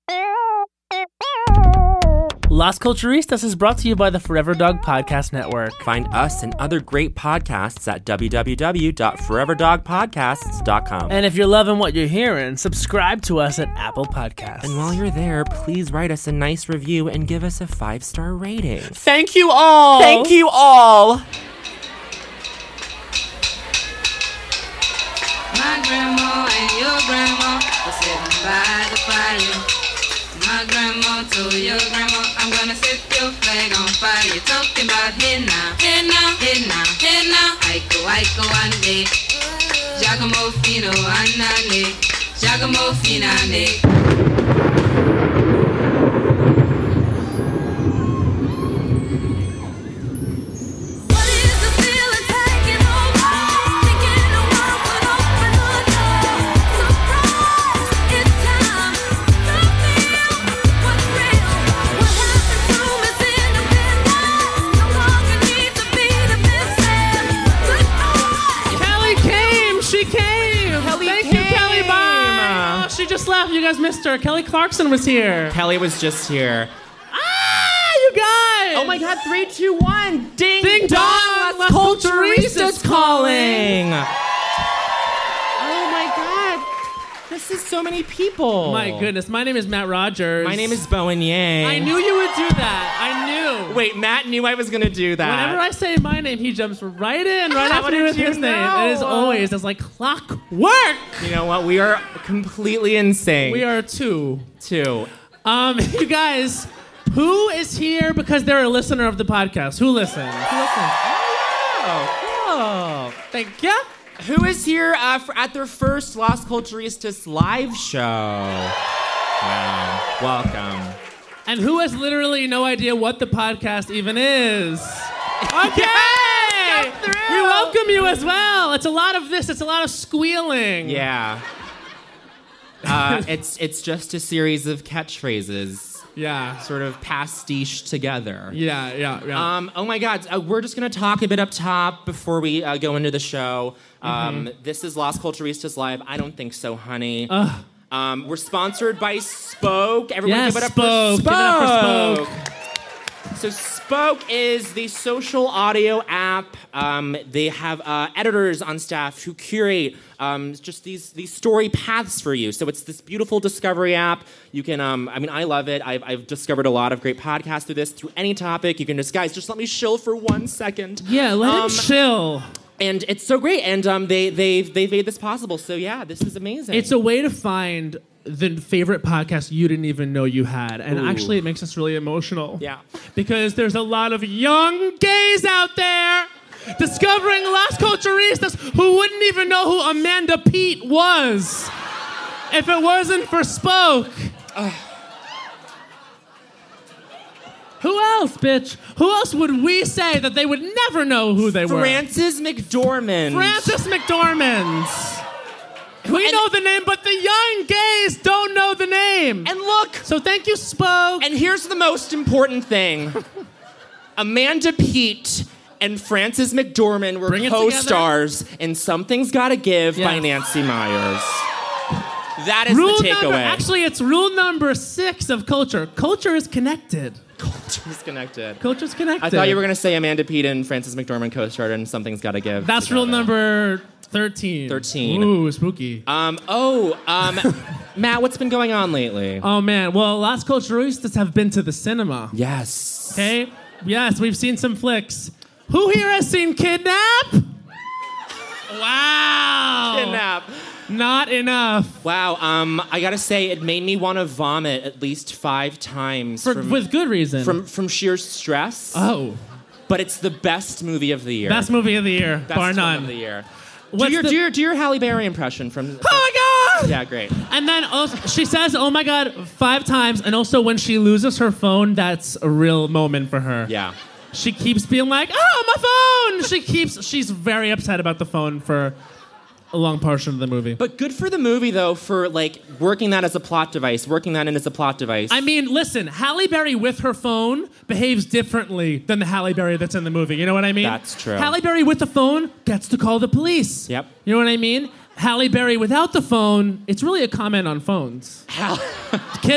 Las Culturistas is brought to you by the Forever Dog Podcast Network. Find us and other great podcasts at www.foreverdogpodcasts.com. And if you're loving what you're hearing, subscribe to us at Apple Podcasts. And while you're there, please write us a nice review and give us a 5-star rating. Thank you all! Thank you all! My grandma and your grandma were sitting by the fire. My grandma told your grandma, I'm gonna set your flag on fire. You're talking about hey now, hey now, hey now, hey now. Aiko ande, Giacomo fino anane, Giacomo finane. Left. You guys missed her. Kelly Clarkson was here. Kelly was just here. You guys! Oh my God, 3, 2, 1. Ding, Ding dong! Las Culturistas calling! Oh my God. This is so many people. My goodness. My name is Matt Rogers. My name is Bowen Yang. I knew you would do that. I knew. Wait, Matt knew I was going to do that. Whenever I say my name, he jumps right in, right How after did with you his name. know? It is always, it's like clockwork. You know what? We are completely insane. We are two. Two. You guys, who is here because they're a listener of the podcast? Who listens? Oh, cool. Thank you. Who is here at their first Las Culturistas live show? Wow. Welcome. And who has literally no idea what the podcast even is? Okay! We welcome you as well. It's a lot of this. It's a lot of squealing. Yeah. It's just a series of catchphrases. Yeah. Sort of pastiche together. Yeah. Oh my God. We're just going to talk a bit up top before we go into the show. This is Las Culturistas Live. I don't think so, honey. We're sponsored by Spoke. Everyone Yes, give it up Spoke. for Give it up for Spoke. So Spoke is the social audio app. They have editors on staff who curate just these story paths for you. So it's this beautiful discovery app. You can, I love it. I've discovered a lot of great podcasts through this. Through any topic, you can just, guys, just let me chill for 1 second. Yeah, let him chill. And it's so great. And they've made this possible. So yeah, this is amazing. It's a way to find the favorite podcast you didn't even know you had. And actually, it makes us really emotional. Yeah. Because there's a lot of young gays out there discovering Las Culturistas who wouldn't even know who Amanda Peet was if it wasn't for Spoke. Who else, bitch? Who else would we say that they would never know who they were? Frances McDormand. Frances McDormand. We know the name, but the young gays don't know the name. And look. So thank you, Spoke. And here's the most important thing. Amanda Peet and Frances McDormand were co-stars in Something's Gotta Give by Nancy Myers. That is the takeaway. Actually, it's rule number 6 of culture. Culture is connected. Culture's connected. Culture's connected. I thought you were going to say Amanda Peet and Frances McDormand co-starred in Something's Gotta Give. That's rule number 13. 13. Ooh, spooky. Matt, what's been going on lately? Oh, man. Well, Las Culturistas have been to the cinema. Yes. Okay? Yes, we've seen some flicks. Who here has seen Kidnap? Wow. Kidnap. Not enough. Wow, I gotta say, it made me want to vomit at least 5 times. With good reason. From sheer stress. Oh. But it's the best movie of the year. Best movie of the year, bar none. Of the year. Do your Halle Berry impression from... Oh my God! Yeah, great. And then also, she says, oh my God, 5 times. And also when she loses her phone, that's a real moment for her. Yeah. She keeps being like, oh, my phone! She's very upset about the phone for a long portion of the movie. But good for the movie, though, for, like, working that in as a plot device. I mean, listen, Halle Berry with her phone behaves differently than the Halle Berry that's in the movie. You know what I mean? That's true. Halle Berry with the phone gets to call the police. Yep. You know what I mean? Halle Berry without the phone, it's really a comment on phones. Kidnap.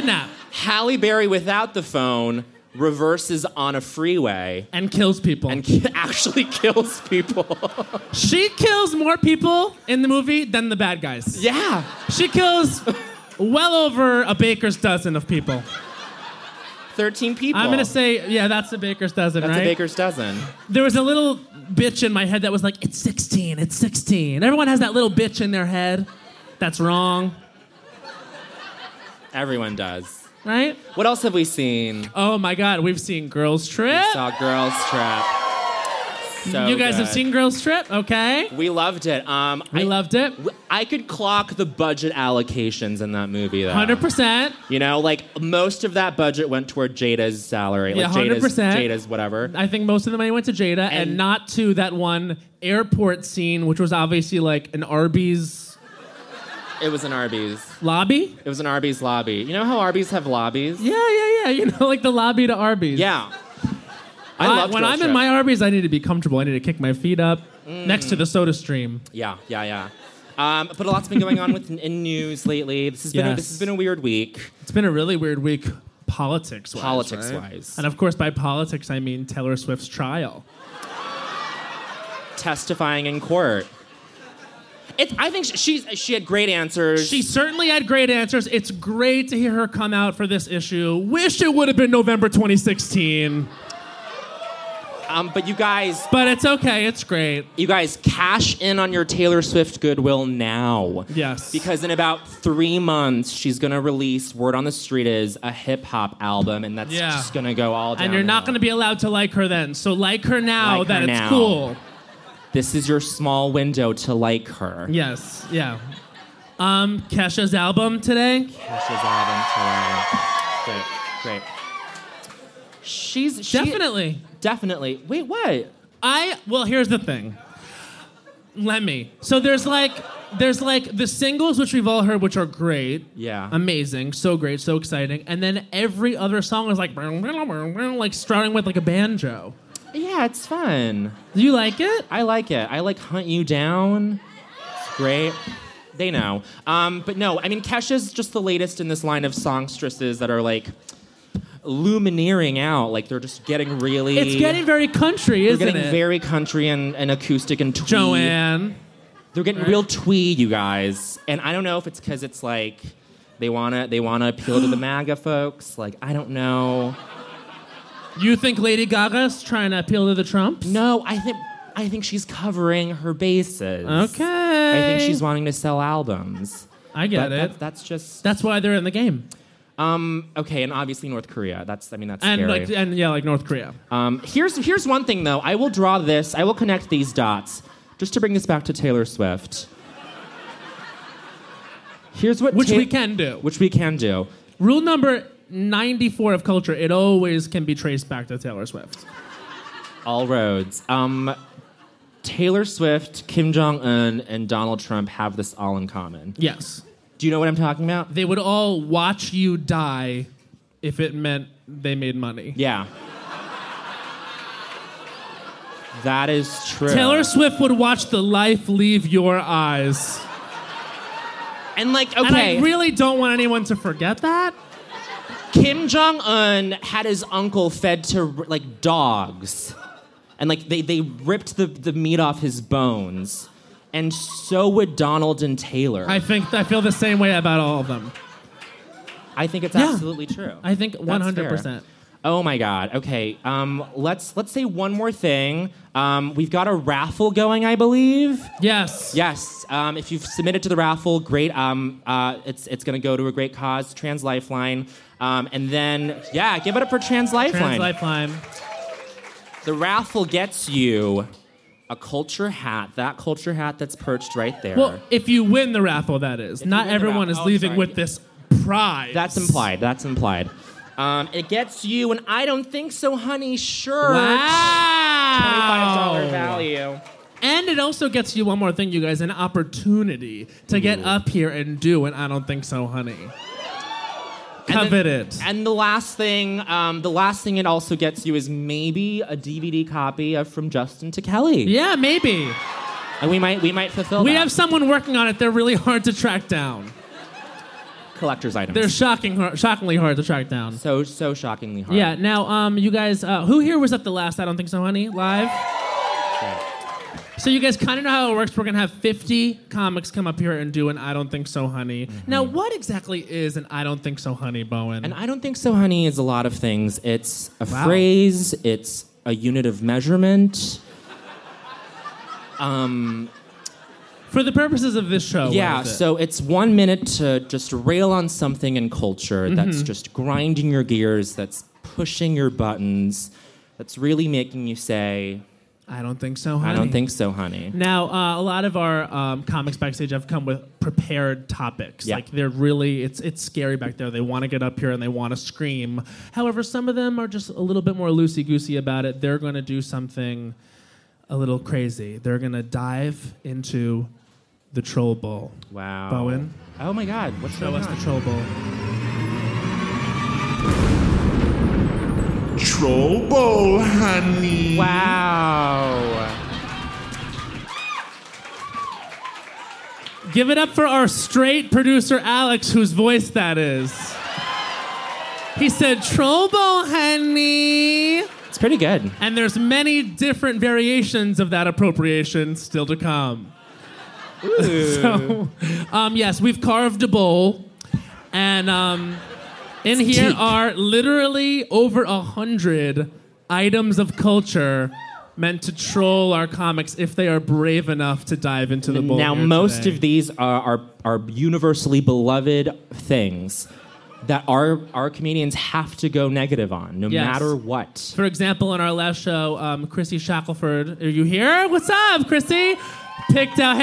Halle Berry without the phone reverses on a freeway And kills people. and actually kills people. She kills more people in the movie than the bad guys. Yeah. She kills well over a baker's dozen of people. 13 people. I'm going to say, yeah, that's a baker's dozen, That's right? a baker's dozen. There was a little bitch in my head that was like, it's 16, it's 16. Everyone has that little bitch in their head. That's wrong, Everyone does. right? What else have we seen? Oh my God, we've seen Girls Trip. Saw Girls Trip. So You guys good. have seen Girls Trip, okay? We loved it. We loved it. I could clock the budget allocations in that movie, though. 100%. You know, like most of that budget went toward Jada's salary. Yeah, like 100%. Jada's whatever. I think most of the money went to Jada and not to that one airport scene, which was obviously like an Arby's It was an Arby's. lobby. It was an Arby's lobby. You know how Arby's have lobbies? Yeah. You know, like the lobby to Arby's. Yeah. I loved when Girls I'm Trip. in my Arby's, I need to be comfortable. I need to kick my feet up next to the soda stream. Yeah. But a lot's been going on in news lately. This has been a weird week. It's been a really weird week, politics-wise. Politics-wise. And of course, by politics, I mean Taylor Swift's trial. Testifying in court. I think she had great answers. She certainly had great answers. It's great to hear her come out for this issue. Wish it would have been November 2016. But you guys, But it's okay. It's great. cash in on your Taylor Swift goodwill now. Yes. Because in about 3 months, she's going to release, word on the street is, a hip-hop album, and that's just going to go all down. And you're not going to be allowed to like her then. So like her now Like that her it's now. cool. This is your small window to like her. Yes. Yeah. Kesha's album today. Kesha's album today. Great. She Definitely. Wait, what? Well, here's the thing. So there's like the singles which we've all heard, which are great. Yeah. Amazing. So great. So exciting. And then every other song is like starting with like a banjo. Yeah, it's fun. Do you like it? I like it. I like Hunt You Down. It's great. They know. But no, I mean, Kesha's just the latest in this line of songstresses that are like lumineering out. Like they're just getting really... It's getting very country, isn't They're getting it? very country and acoustic and twee. Joanne. They're getting real twee, you guys. And I don't know if it's because it's like they wanna appeal to the MAGA folks. Like, I don't know. You think Lady Gaga's trying to appeal to the Trumps? No, I think she's covering her bases. Okay. I think she's wanting to sell albums. I get it. That's just That's why they're in the game. okay, and obviously North Korea. That's And scary. like North Korea. Here's one thing though. I will connect these dots just to bring this back to Taylor Swift. Here's what Which we can do. Which we can do. Rule number 94 of culture, it always can be traced back to Taylor Swift. All roads. Taylor Swift, Kim Jong-un, and Donald Trump have this all in common. Yes. Do you know what I'm talking about? They would all watch you die if it meant they made money. Yeah. That is true. Taylor Swift would watch the life leave your eyes. And like, And okay, I really don't want anyone to forget that. Kim Jong-un had his uncle fed to like dogs. And like they ripped the meat off his bones. And so would Donald and Taylor. I feel the same way about all of them. I think it's Yeah. absolutely true. I think That's 100%. fair. Oh my God. Okay. Let's say one more thing. We've got a raffle going, I believe. Yes. Yes. If you've submitted to the raffle, great. It's going to go to a great cause, Trans Lifeline. And then, give it up for Trans Lifeline. Trans Lifeline. The raffle gets you a culture hat. That culture hat that's perched right there. Well, if you win the raffle, that is. If you Not win the everyone raffle- is oh, leaving sorry. with this prize. That's implied. It gets you an I Don't Think So Honey shirt. Wow. $25 value. And it also gets you one more thing, you guys, an opportunity to get up here and do an I Don't Think So Honey. Coveted. And the last thing it also gets you is maybe a DVD copy of From Justin to Kelly. Yeah, maybe. And we might fulfill We that. have someone working on it. They're really hard to track down. collector's items. They're shockingly hard to track down. so shockingly hard. Yeah. Now, you guys, who here was at the last I Don't Think So, Honey live? So you guys kind of know how it works. We're gonna have 50 comics come up here and do an I Don't Think So, Honey. Now, what exactly is an I Don't Think So, Honey, Bowen? And I don't think so, honey, is a lot of things. It's a Wow. phrase. It's a unit of measurement. For the purposes of this show, Yeah, what is it? so it's 1 minute to just rail on something in culture that's just grinding your gears, that's pushing your buttons, that's really making you say, I don't think so, honey. I don't think so, honey. Now, a lot of our comics backstage have come with prepared topics. Yeah. Like they're really, it's scary back there. They want to get up here and they want to scream. However, some of them are just a little bit more loosey-goosey about it. They're going to do something a little crazy. They're going to dive into the Troll Bowl. Wow. Bowen, Oh my God, what's show going us on? the Troll Bowl. Troll Bowl, honey. Wow. Give it up for our straight producer, Alex, whose voice that is. He said, Troll Bowl, honey. It's pretty good. And there's many different variations of that appropriation still to come. So, yes, we've carved a bowl, and in here are literally over 100 items of culture meant to troll our comics if they are brave enough to dive into the bowl. Now, here most today. of these are universally beloved things that our comedians have to go negative on, no Yes. matter what. For example, on our last show, Chrissy Shackelford, are you here? What's up, Chrissy? Picked out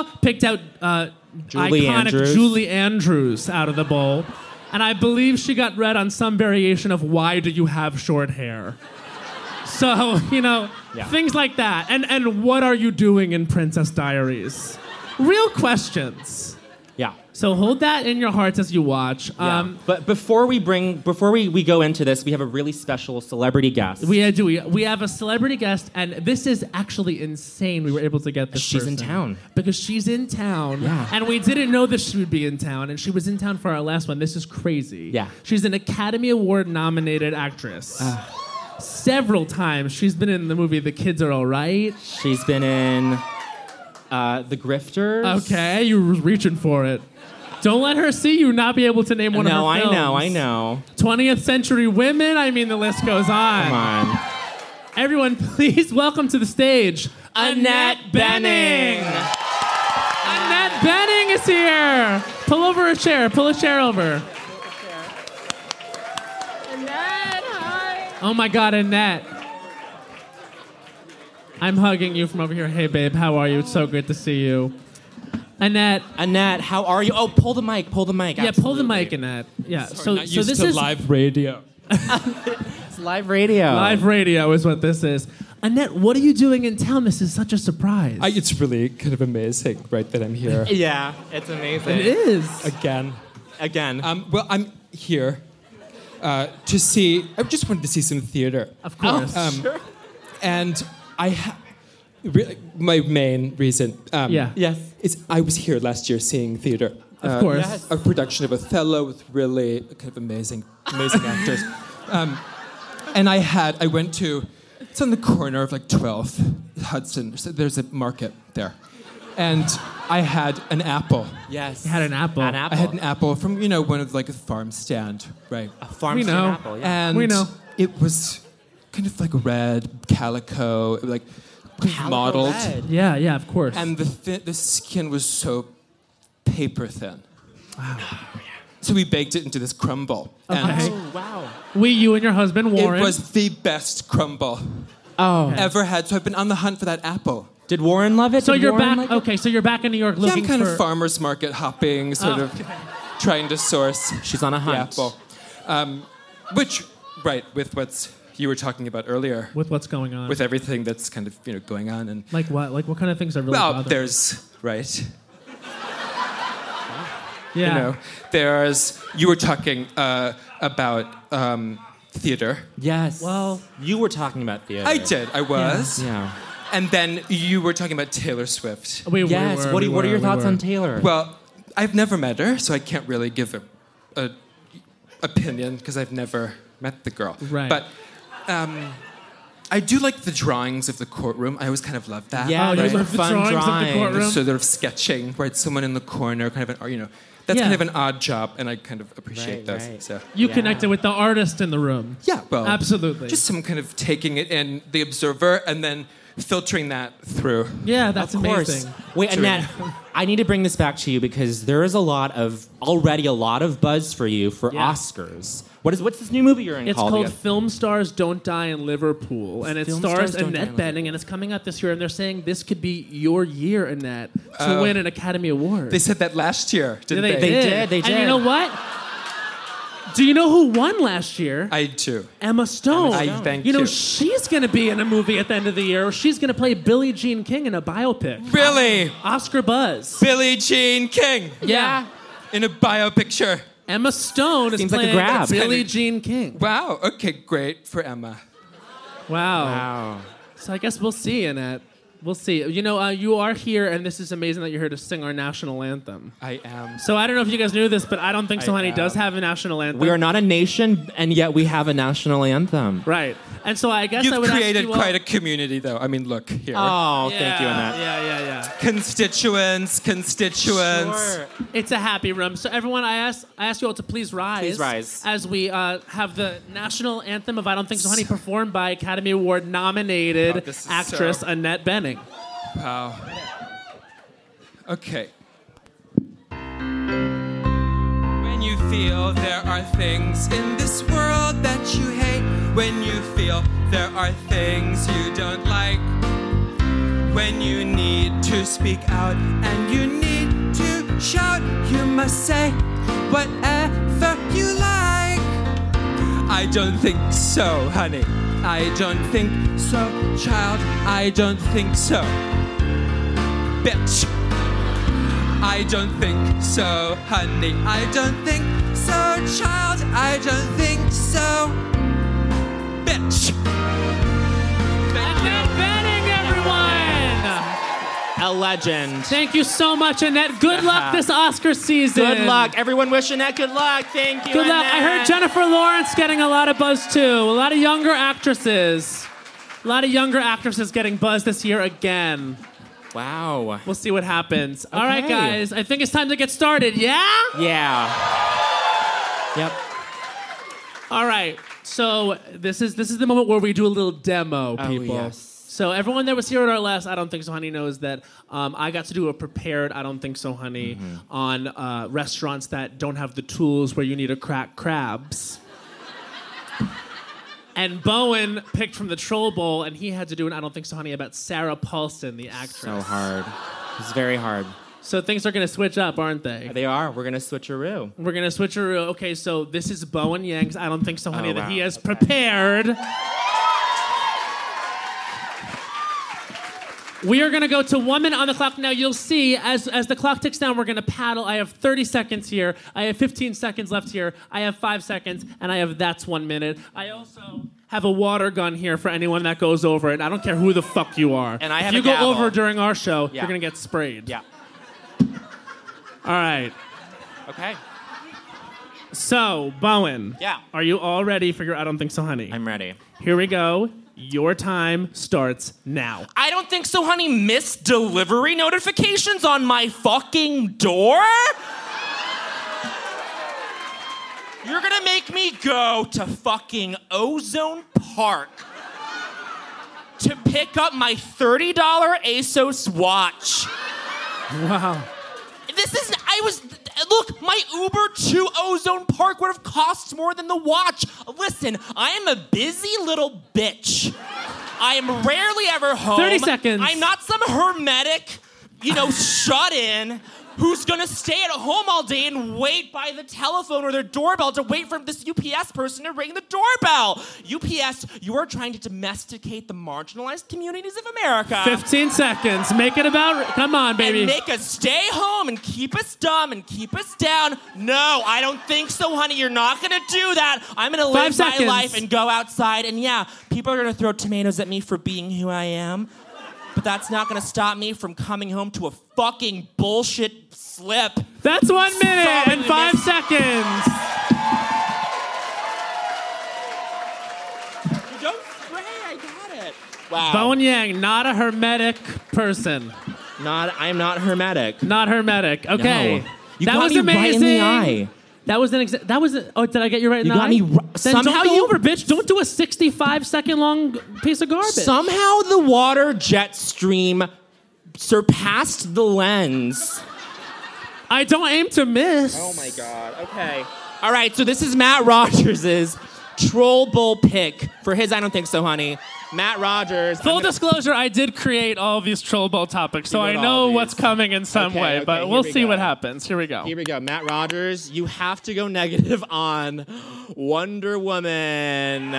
Julie iconic Andrews. Julie Andrews out of the bowl. And I believe she got read on some variation of Why Do You Have Short Hair? So, Yeah. things like that. And what are you doing in Princess Diaries? Real questions. Yeah. So hold that in your hearts as you watch. But before we go into this, we have a really special celebrity guest. We have a celebrity guest, and this is actually insane. We were able to get this. She's in person. town. Because she's in town. Yeah. And we didn't know that she would be in town, and she was in town for our last one. This is crazy. Yeah. She's an Academy Award nominated actress. Several times. She's been in the movie The Kids Are All Right. She's been in The Grifters. Okay, you were reaching for it. Don't let her see you not be able to name one of her films. I know. 20th Century Women. I mean, the list goes on. Come on. Everyone, please welcome to the stage Annette Bening. Annette Bening is here. Pull over a chair. Pull a chair over. Annette, hi. Oh my God, Annette. I'm hugging you from over here. Hey, babe, how are you? It's so good to see you. Annette. Annette, how are you? Oh, pull the mic. Yeah, pull the Absolutely. mic, Annette. Yeah. So Not used this to is live radio. It's live radio. live radio is what this is. Annette, what are you doing in town? This is such a surprise. It's really kind of amazing, right, that I'm here Yeah, it's amazing. It is. again. Again. Well, I'm here to see. I just wanted to see some theater, Of course. and my main reason. Yeah. yes. is I was here last year seeing theater. Of course. Yes. A production of Othello with really kind of amazing actors. And I went to, it's on the corner of like 12th Hudson. So there's a market there. And I had an apple. Yes. You had an apple. An apple. I had an apple from, one of like a farm stand, right? A farm We stand know. apple. Yeah. And We know. it was kind of like red calico, like Calico modeled. red. Yeah, of course. And the skin was so paper thin. Wow. So we baked it into this crumble. Okay. And Oh, wow. you and your husband, Warren. it was the best crumble Oh. ever had. So I've been on the hunt for that apple. Did Warren love it? So Did you're Warren back. like it? Okay, so you're back in New York Yeah, looking I'm kind for. of farmer's market hopping, sort of trying to source She's on a the hunt. apple. Which, right, with what you were talking about earlier, with what's going on. with everything that's kind of going on. And like what? Like what kind of things are really well, bothering there's, right, you? Yeah. you were talking about theater. Yes. Well- you were talking about theater. I did, I was. Yeah. And then you were talking about Taylor Swift. We Yes. were, What we are your were, thoughts we were. on Taylor? Well, I've never met her, so I can't really give an opinion because I've never met the girl. Right. But I do like the drawings of the courtroom. I always kind of love that. Yeah, Oh, you those are love the fun drawings of the drawings. courtroom? Sort of sketching, where it's someone in the corner, kind of an, that's Yeah. kind of an odd job, and I kind of appreciate Right, those. right. So You Yeah. connected with the artist in the room. yeah, well, Absolutely. Just some kind of taking it in, the observer, and then filtering that through. Yeah, that's Of course. amazing. Wait, Annette, I need to bring this back to you because there is already a lot of buzz for you for Yeah. Oscars. What's this new movie you're in It's called? called again? Film Stars Don't Die in Liverpool, and it Film stars Stars Don't Die in Annette Bening, and it's coming out this year. And they're saying this could be your year, Annette, to win an Academy Award. They said that last year, didn't they they? did. They And you did. know what? Do you know who won last year? I do. Emma Stone. Thank You know, you. she's going to be in a movie at the end of the year. She's going to play Billie Jean King in a biopic. Really? Oscar buzz. Billie Jean King Yeah. in a biopicture. Emma Stone is Seems like a playing grab. Billie Jean King. Wow. Okay, great for Emma. Wow. Wow. So I guess we'll see, Annette. We'll see. You know, you are here, and this is amazing that you're here to sing our national anthem. I am. So I don't know if you guys knew this, but I don't think So I Honey am. does have a national anthem. We are not a nation, and yet we have a national anthem. Right. And so I guess I You've would created ask you all, quite a community, though. I mean, look here. Oh, Yeah, thank you, Annette. Yeah. Constituents. Sure. It's a happy room. So everyone, I ask you all to please rise. Please rise. As we have the national anthem of I Don't Think So Honey performed by Academy Award nominated Oh, this is actress so- Annette Bening. Wow. Okay. When you feel there are things in this world that you hate, when you feel there are things you don't like, when you need to speak out and you need to shout, you must say whatever you like. I don't think so, honey. I don't think so, child. I don't think so. Bitch. I don't think so, honey. I don't think so, child. I don't think so. Bitch. Thank Annette you. Bening, everyone! A legend. Thank you so much, Annette. Good luck this Oscar season. Good luck. Everyone wish Annette good luck. Thank you, Good luck. Annette. I heard Jennifer Lawrence getting a lot of buzz too. A lot of younger actresses. A lot of younger actresses getting buzz this year again. Wow. We'll see what happens. All right, Okay. guys. I think it's time to get started. Yeah? Yeah. Yep. All right. So this is the moment where we do a little demo, people. yes. So everyone that was here at our last I Don't Think So Honey knows that I got to do a prepared I Don't Think So Honey on restaurants that don't have the tools where you need to crack crabs. And Bowen picked from the Troll Bowl, and he had to do an I Don't Think So Honey about Sarah Paulson, the actress. So hard. It's very hard. So things are going to switch up, aren't they? They are. We're going to switcheroo. We're going to switcheroo. Okay, so this is Bowen Yang's I Don't Think So Honey Oh, that wow. he has prepared. We are going to go to 1 minute on the clock. Now, you'll see, as the clock ticks down, we're going to paddle. I have 30 seconds here. I have 15 seconds left here. I have 5 seconds, and I have that's 1 minute. I also have a water gun here for anyone that goes over it. I don't care who the fuck you are. And I have if you a go gavel. over during our show, Yeah. you're going to get sprayed. Yeah. All right. Okay. So, Bowen. Yeah. Are you all ready for your I Don't Think So Honey? I'm ready. Here we go. Your time starts now. I don't think so, honey. Missed delivery notifications on my fucking door? You're gonna make me go to fucking Ozone Park to pick up my $30 ASOS watch. Wow. Look, my Uber to Ozone Park would have cost more than the watch. Listen, I am a busy little bitch. I am rarely ever home. 30 seconds. I'm not some hermetic, shut in who's gonna stay at home all day and wait by the telephone or their doorbell to wait for this UPS person to ring the doorbell. UPS, you are trying to domesticate the marginalized communities of America. 15 seconds. Make it about... Come on, baby. And make us stay home and keep us dumb and keep us down. No, I don't think so, honey. You're not going to do that. I'm going to 5 live my seconds. life and go outside. And yeah, people are going to throw tomatoes at me for being who I am. but that's not gonna stop me from coming home to a fucking bullshit slip. That's 1 minute Sorry, and 5 seconds. Don't spray, I got it. Wow. Bowen Yang, not a hermetic person. I'm not hermetic. Not hermetic. Okay. No. You that got was me amazing. right in the eye. That was oh, did I get you right in You the got eye? me Then somehow don't go you- over, bitch. Don't do a 65-second long piece of garbage. Somehow the water jet stream surpassed the lens. I don't aim to miss. Oh my god. Okay. All right, so this is Matt Rogers' Troll Bowl pick for his I Don't Think So, Honey. Matt Rogers. Full disclosure, I did create all of these Troll Bowl topics, so You I wrote all know these. what's coming in some way, Okay, but here we'll we see go. what happens. Here we go. Here we go. Matt Rogers, you have to go negative on Wonder Woman.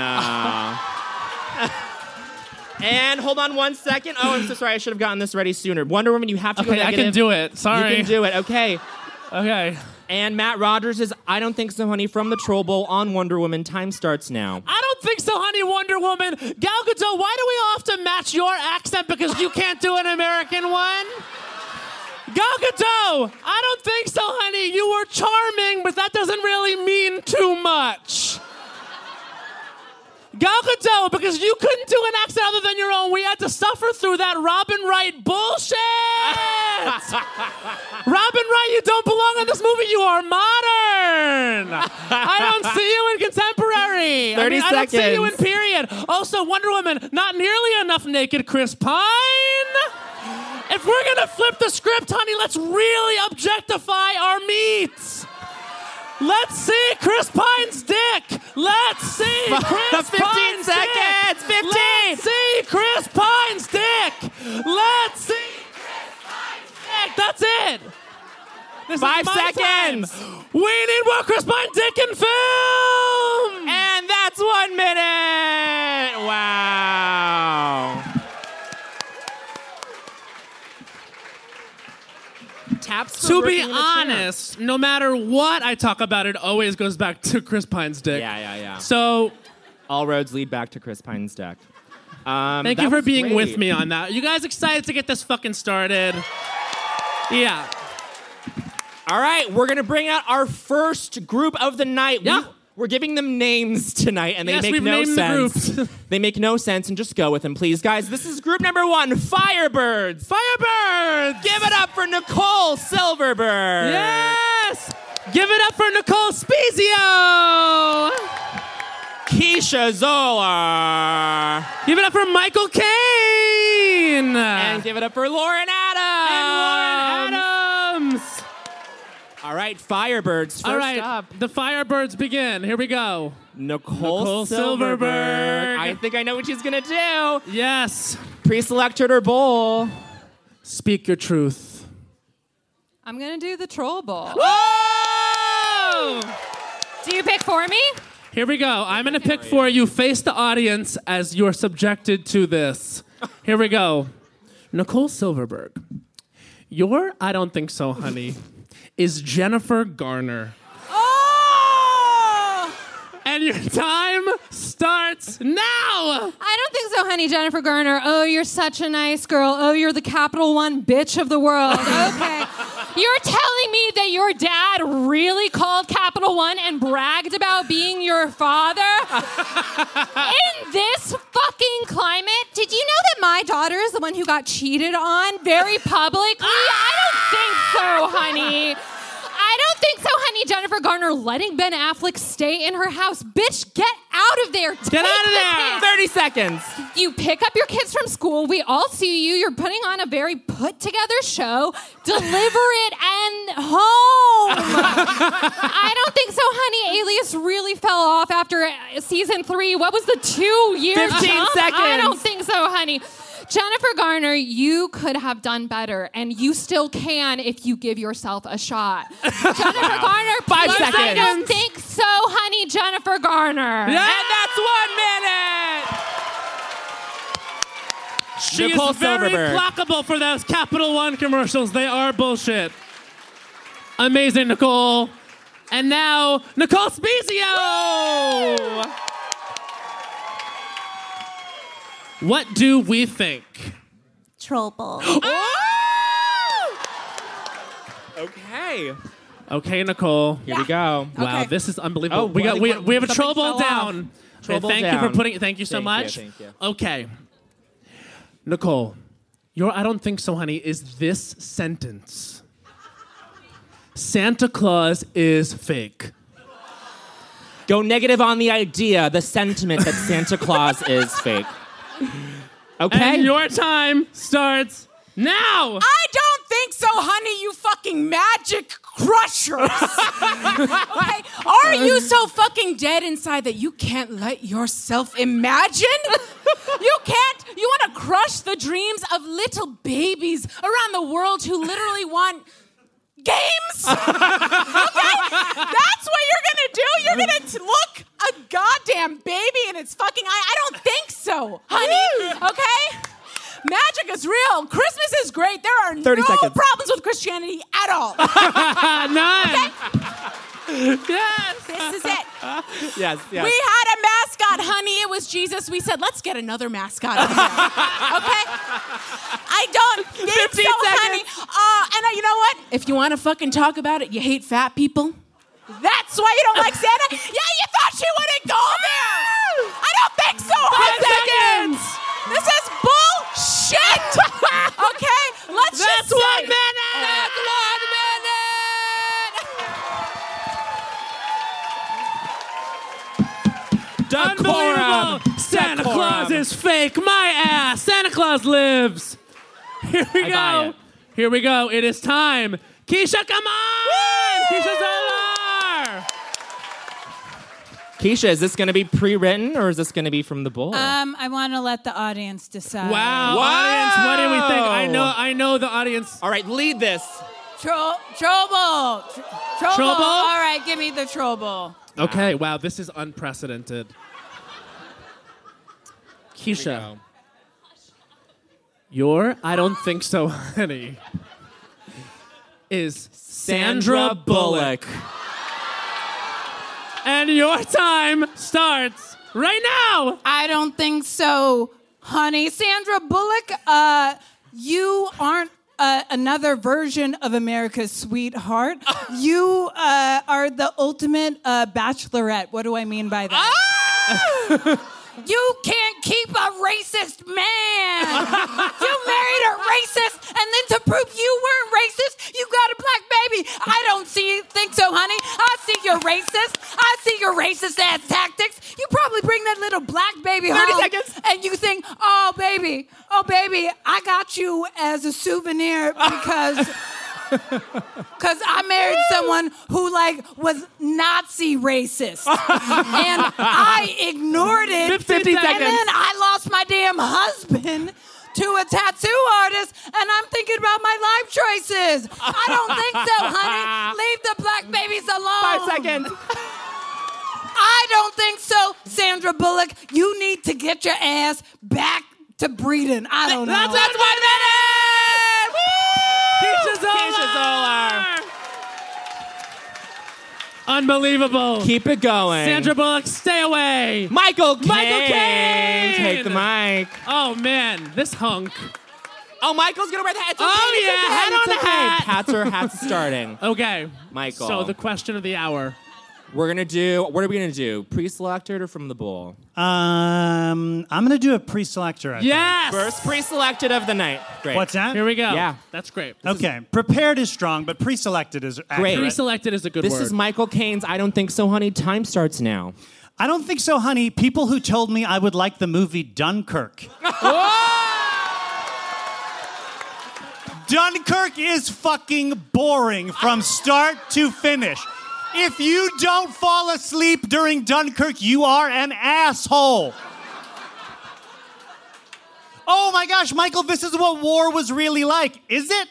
And hold on 1 second. Oh, I'm so sorry. I should have gotten this ready sooner. Wonder Woman, you have to go Okay, I negative. can do it. Sorry. You can do it. Okay. Okay. And Matt Rogers is I Don't Think So, Honey from the Troll Bowl on Wonder Woman. Time starts now. I don't think so, honey, Wonder Woman. Gal Gadot, why do we all have to match your accent because you can't do an American one? Gal Gadot, I don't think so, honey. You were charming, but that doesn't really mean too much. Gal Gadot, because you couldn't do an accent other than your own, we had to suffer through that Robin Wright bullshit. Robin Wright, you don't belong in this movie. You are modern. I don't see you in contemporary. 30 I don't see you in seconds. period. Also, Wonder Woman, not nearly enough naked Chris Pine. If we're gonna flip the script, honey, let's really objectify our meat. Let's see Chris Pine's dick. Let's see Chris 15 Pine's seconds. dick. 15. Let's see Chris Pine's dick. Let's see Chris Pine's dick. That's it. This is 5 my seconds. time. We need more Chris Pine dick in film. And that's 1 minute. Wow. Taps for To working be in the chair. honest, no matter what I talk about, it always goes back to Chris Pine's dick. Yeah. So All roads lead back to Chris Pine's deck. thank you for being with me on that. You guys excited to get this fucking started? Yeah. All right, we're gonna bring out our first group of the night. Yeah. We're giving them names tonight, and they Yes, make we've no named the sense. groups. They make no sense, and just go with them, please, guys. This is group number 1, Firebirds. Firebirds! Give it up for Nicole Silverberg. Yes! Give it up for Nicole Spezio! Keisha Zola. Give it up for Michael Caine! And give it up for Lauren Adams. And Lauren Adams! All right, Firebirds. First All right, up, the Firebirds begin. Here we go. Nicole Silverberg. I think I know what she's gonna do. Yes. Pre-selected her bowl. Speak your truth. I'm gonna do the Troll Bowl. Whoa! Do you pick for me? Here we go. I'm going to pick for you. Face the audience as you're subjected to this. Here we go. Nicole Silverberg. Your I Don't Think So, Honey is Jennifer Garner. Oh! And your time starts now. I don't think so, honey, Jennifer Garner. Oh, you're such a nice girl. Oh, you're the Capital One bitch of the world. Okay. You're telling me that your dad really called Capital One and bragged about being your father? In this fucking climate, did you know that my daughter is the one who got cheated on very publicly? I don't think so, honey. I don't think so, honey. Jennifer Garner letting Ben Affleck stay in her house. Bitch, get out of there. Get out of there. 30 seconds. You pick up your kids from school. We all see you. You're putting on a very put-together show. Deliver it and home. I don't think so, honey. Alias really fell off after season 3. What was the 2-year 15 jump? seconds. I don't think so, honey. Jennifer Garner, you could have done better, and you still can if you give yourself a shot. Jennifer Garner, 5 please, I seconds. don't think so, honey, Jennifer Garner. Yeah. And that's 1 minute. She Nicole is very Silverberg. clockable for those Capital One commercials. They are bullshit. Amazing, Nicole. And now, Nicole Spezio. What do we think? Trouble. Okay. Okay, Nicole. Here we go. Wow, Okay. this is unbelievable. Oh, we have a something troll ball fell off. down. Troll ball thank you down. for putting. Thank you so much. Thank you. Okay, Nicole, your I don't think so, honey, is this sentence. Santa Claus is fake. Go negative on the idea, the sentiment that Santa Claus is fake. Okay. And your time starts now. I don't think so, honey, you fucking magic crushers. Okay? Are you so fucking dead inside that you can't let yourself imagine? You can't? You want to crush the dreams of little babies around the world who literally want games? Okay? That's what you're gonna do? You're gonna look a goddamn baby in its fucking eye? I don't think so, honey. Okay? Magic is real. Christmas is great. There are 30 no seconds. problems with Christianity at all. None. Yes. This is it. Yes. We had a mascot, honey. It was Jesus. We said, let's get another mascot in here. Okay? I don't think 15 so, seconds. honey. And you know what? If you want to fucking talk about it, you hate fat people. That's why you don't like Santa? Yeah, you thought she wouldn't go there. I don't think so, 5 honey. seconds. This is bullshit. Okay? Let's That's just say, 1 minute. That's 1 minute. Unbelievable. Santa Claus is fake. My ass. Santa Claus lives. Here we I buy go. it. Here we go. It is time. Keisha, come on. Keisha Zolar. Keisha, is this going to be pre-written or is this going to be from the bull? I want to let the audience decide. Wow. Audience, what do we think? I know the audience. All right, lead this. Trouble. Trouble? All right, give me the trouble. Okay. Wow. This is unprecedented. Keisha, your I don't think so, honey, is Sandra Bullock. And your time starts right now. I don't think so, honey. Sandra Bullock, you aren't another version of America's sweetheart. You are the ultimate bachelorette. What do I mean by that? You can't keep a racist man. You married a racist, and then to prove you weren't racist, you got a black baby. I don't think so, honey. I see you're racist. I see your racist ass tactics. You probably bring that little black baby 30 home, seconds. and you think, oh baby, I got you as a souvenir because I married someone who was Nazi racist, and I ignored it. 50 and seconds. then I lost my damn husband to a tattoo artist, and I'm thinking about my life choices. I don't think so, honey. Leave the black babies alone. 5 seconds. I don't think so, Sandra Bullock. You need to get your ass back to breeding. I don't know. That's 1 minute. Keisha Zolar. Unbelievable. Keep it going. Sandra Bullock, stay away. Michael Caine. Michael Caine. Take the mic. Oh man, this hunk. Oh, Michael's going to wear the hat. It's okay. Oh, It's yeah, okay. hat on It's the okay. hat. Hat's starting. Okay, Michael. So the question of the hour. We're going to do, what are we going to do? Pre-selected or from the bull? I'm gonna do a pre-selector. I think. Yes. First pre-selected of the night. Great. What's that? Here we go. Yeah. That's great. Okay, prepared is strong, but pre-selected is accurate. Pre-selected is a good This word. is Michael Caine's I Don't Think So, Honey. Time starts now. I don't think so, honey. People who told me I would like the movie Dunkirk. Dunkirk is fucking boring from start to finish. If you don't fall asleep during Dunkirk, you are an asshole. Oh my gosh, Michael, this is what war was really like. Is it?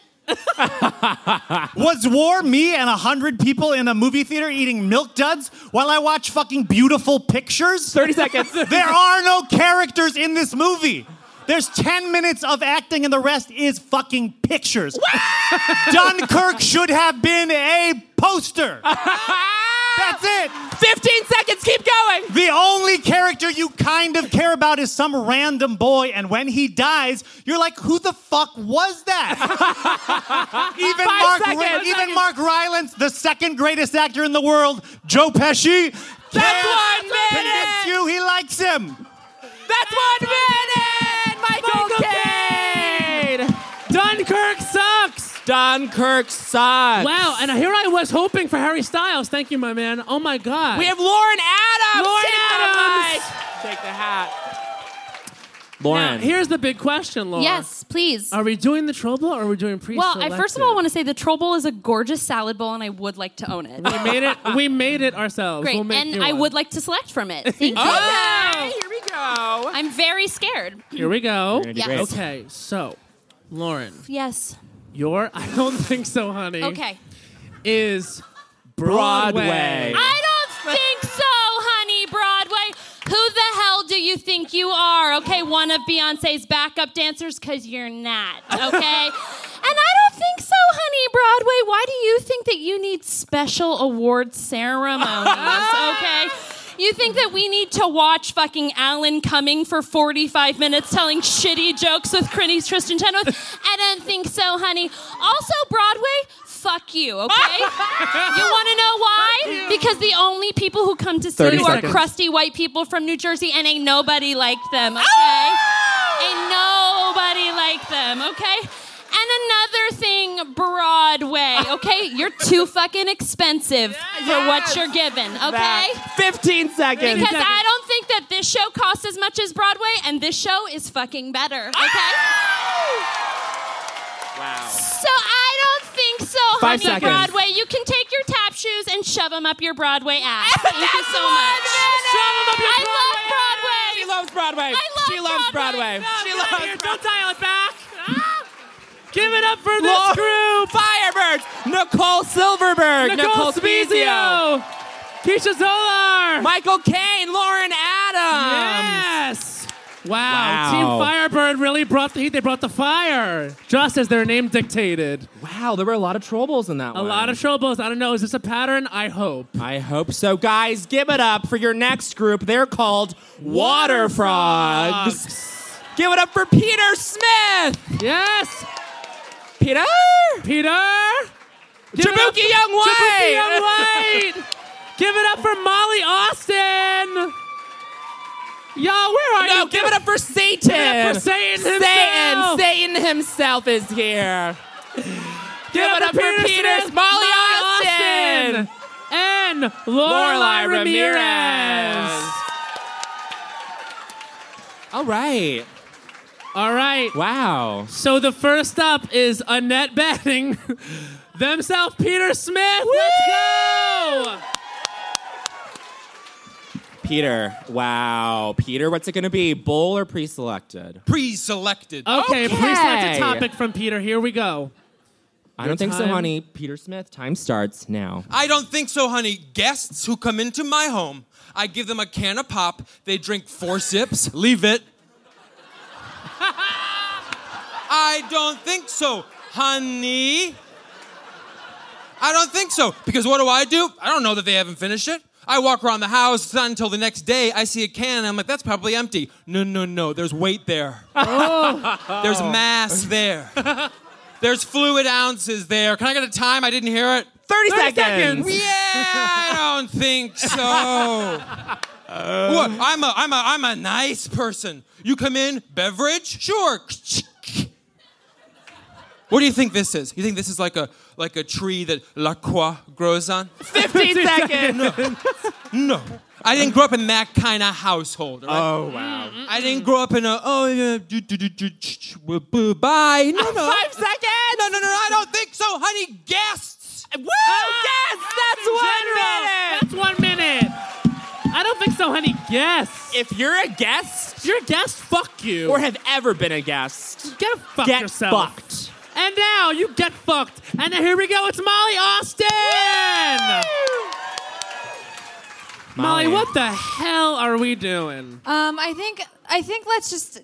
Was war me and 100 people in a movie theater eating milk duds while I watch fucking beautiful pictures? 30 seconds. There are no characters in this movie. There's 10 minutes of acting and the rest is fucking pictures. Dunkirk should have been a poster. That's it. 15 seconds. Keep going. The only character you kind of care about is some random boy, and when he dies, you're like, who the fuck was that? Even Mark Rylance, the second greatest actor in the world, Joe Pesci, That's 1 minute! convince you he likes him. That's 1 minute! Michael Caine! Dunkirk sucks. Dunkirk sucks. Wow, and here I was hoping for Harry Styles. Thank you, my man. Oh my God. We have Lauren Adams. Lauren Take Adams. the mic. Take the hat. Lauren. Now, here's the big question, Lauren. Yes, please. Are we doing the troll bowl or are we doing pre-selected? Well, I first of all want to say the troll bowl is a gorgeous salad bowl, and I would like to own it. We made it ourselves. Great, We'll make and you I one. would like to select from it. Thank you. Okay, here we go. I'm very scared. Here we go. You're gonna do Yes. great. Okay, so, Lauren, Yes. your I don't think so, honey. Okay. Is Broadway. I don't think so, honey, Broadway. Who the hell do you think you are? Okay, one of Beyonce's backup dancers, because you're not, okay? And I don't think so, honey, Broadway. Why do you think that you need special award ceremonies, okay? You think that we need to watch fucking Alan Cumming for 45 minutes telling shitty jokes with Tristan Chenoweth? I don't think so, honey. Also, Broadway, fuck you, okay? You want to know why? Because the only people who come to see 30 you are seconds. crusty white people from New Jersey, and ain't nobody like them, okay? Ain't nobody like them, okay? And another thing, Broadway, okay? You're too fucking expensive for what you're given, okay? 15 seconds. Because I don't think that this show costs as much as Broadway, and this show is fucking better, okay? Wow. So I don't think so, 5 honey, seconds. Broadway. You can take your tap shoes and shove them up your Broadway ass. Thank you so much. Shove 'em up your I love Broadway. She loves Broadway. I love She loves Broadway. Broadway. She Get loves out of here. Broadway. Don't dial it back. Give it up for this group. Firebirds. Nicole Silverberg. Nicole Spezio. Keisha Zolar. Michael Caine. Lauren Adams. Yes. Wow. Wow. Team Firebird really brought the heat. They brought the fire, just as their name dictated. Wow, there were a lot of troubles in that A one. lot of troubles. I don't know. Is this a pattern? I hope. I hope so. Guys, give it up for your next group. They're called Water Frogs. Give it up for Peter Smith. Yes. Peter. Peter. Give it up Jabuki Young White. Jabuki Young White. Give it up for Molly Austin. Y'all, where are you? No, give it up for Satan. Give it up for Satan himself. Satan himself is here. Give it up for Peter, Smith, Molly Austin. and Lorelai Ramirez. All right. All right. Wow. So the first up is Annette Bening, themselves Peter Smith. Let's go. Peter. Wow. Peter, what's it going to be? Bowl or pre-selected? Pre-selected. Okay, Okay. pre-selected topic from Peter. Here we go. I don't think so, time. honey. Peter Smith, time starts now. I don't think so, honey. Guests who come into my home, I give them a can of pop. They drink 4 sips, leave it. I don't think so, honey. I don't think so. Because what do? I don't know that they haven't finished it. I walk around the house until the next day. I see a can, and I'm like, that's probably empty. No. There's weight there. There's mass there. There's fluid ounces there. Can I get a time? I didn't hear it. 30 seconds. Yeah, I don't think so. What? I'm a nice person. You come in, beverage? Sure. What do you think this is? You think this is like a tree that La Croix grows on? 15 seconds. No. I didn't grow up in that kind of household. Right? Oh, wow. I didn't grow up in a bye. No. 5 seconds. No. I don't think so, honey. Guests. Woo! Yes, that's 1 minute. That's 1 minute. I don't think so, honey. Guess. If you're a guest If you're a guest, fuck you. or have ever been a guest, Get fucked get yourself. fucked. And now you get fucked. And now here we go. It's Molly Austin. Molly, what the hell are we doing? I think let's just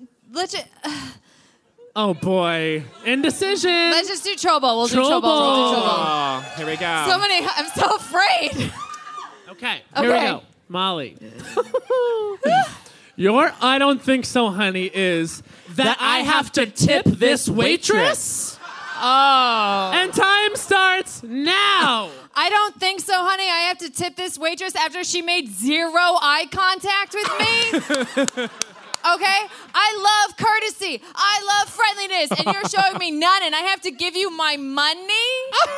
Oh boy, indecision. let's just do Troll Bowl. We'll do Troll Troll Bowl. We'll do Bowl. Troll Bowl. Oh, here we go. I'm so afraid. Okay, here we Okay. go. Molly. Your I don't think so, honey, is that I have to tip this waitress. Oh. And time starts now. I don't think so, honey. I have to tip this waitress after she made 0 eye contact with me. Okay? I love courtesy. I love friendliness. And you're showing me none, and I have to give you my money?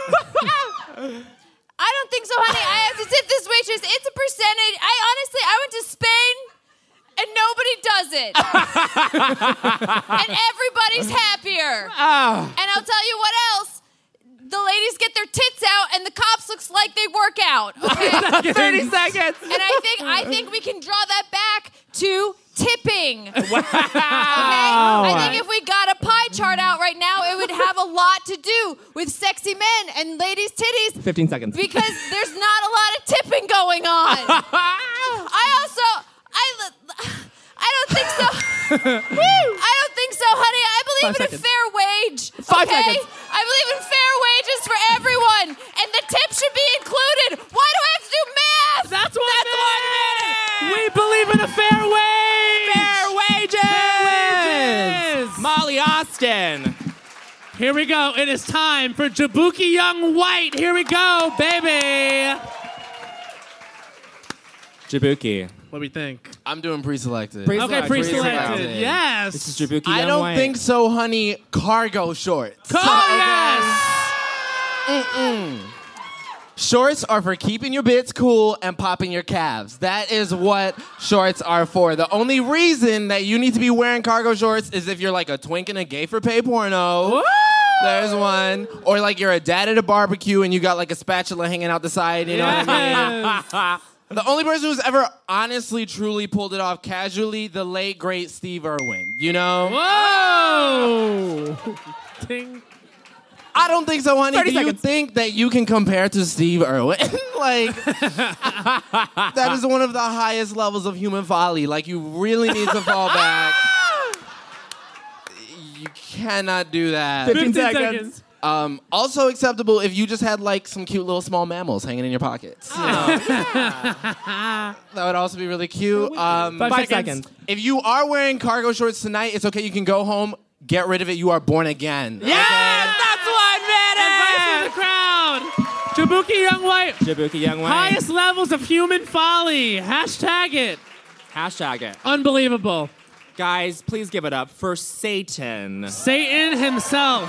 I don't think so, honey. I have to tip this waitress. It's a percentage. I went to Spain, and nobody does it. And everybody's happier. And I'll tell you what else. The ladies get their tits out, and the cops looks like they work out. Okay? 30 seconds. And I think we can draw that back to tipping. Wow. Okay? I think if we got a pie chart out right now, it would have a lot to do with sexy men and ladies' titties. 15 seconds. Because there's not a lot of tipping going on. I don't think so. I don't think so, honey. I believe in a fair wage. 5 okay? seconds. I believe in fair wages for everyone, and the tip should be included. Why do I have to do math? That's 1 minute. We believe in a fair wage. Fair wages. Molly Austin. Here we go. It is time for Jabuki Young White. Here we go, baby. Jabuki. What do we think? I'm doing pre-selected. Okay, pre-selected. Yes. This is Jabuki I Young don't White. think so, honey. Cargo shorts. Yes. Shorts are for keeping your bits cool and popping your calves. That is what shorts are for. The only reason that you need to be wearing cargo shorts is if you're like a twink in a gay for pay porno. Woo! There's one. Or like you're a dad at a barbecue and you got like a spatula hanging out the side. You know what I mean? The only person who's ever honestly, truly pulled it off casually, the late, great Steve Irwin. You know? Whoa! Ting. I don't think so, honey. 30 Do you seconds. think that you can compare to Steve Irwin? Like, that is one of the highest levels of human folly. Like, you really need to fall back. You cannot do that. 15 seconds. Also acceptable if you just had like some cute little small mammals hanging in your pockets. You know? That would also be really cute. 5 seconds. If you are wearing cargo shorts tonight, it's okay. You can go home, get rid of it. You are born again. Yes, that's 1 minute. Advice for the crowd. Jabuki Young White. Jabuki Young White. Highest levels of human folly. Hashtag it. Hashtag it. Unbelievable. Guys, please give it up for Satan. Satan himself.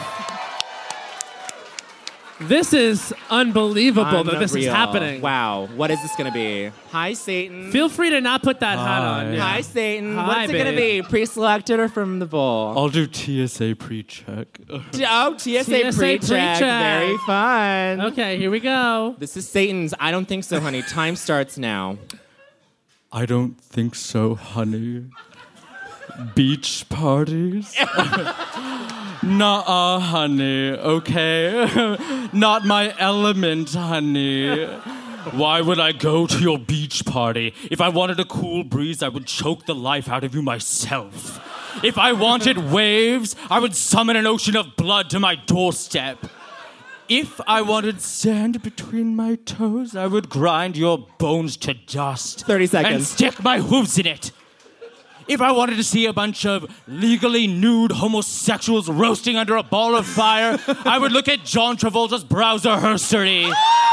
This is unbelievable that this is Unreal. happening. Wow. What is this going to be? Hi, Satan. Feel free to not put that hat on. Hi, Satan. Hi, What's it going to babe. be? Pre-selected or from the bowl? I'll do TSA pre-check. Oh, TSA pre-check. pre-check. Very fun. Okay, here we go. This is Satan's I Don't Think So, Honey. Time starts now. I don't think so, honey. Beach parties? Nuh-uh, honey, okay? Not my element, honey. Why would I go to your beach party? If I wanted a cool breeze, I would choke the life out of you myself. If I wanted waves, I would summon an ocean of blood to my doorstep. If I wanted sand between my toes, I would grind your bones to dust. 30 seconds. And stick my hooves in it. If I wanted to see a bunch of legally nude homosexuals roasting under a ball of fire, I would look at John Travolta's browser herstory.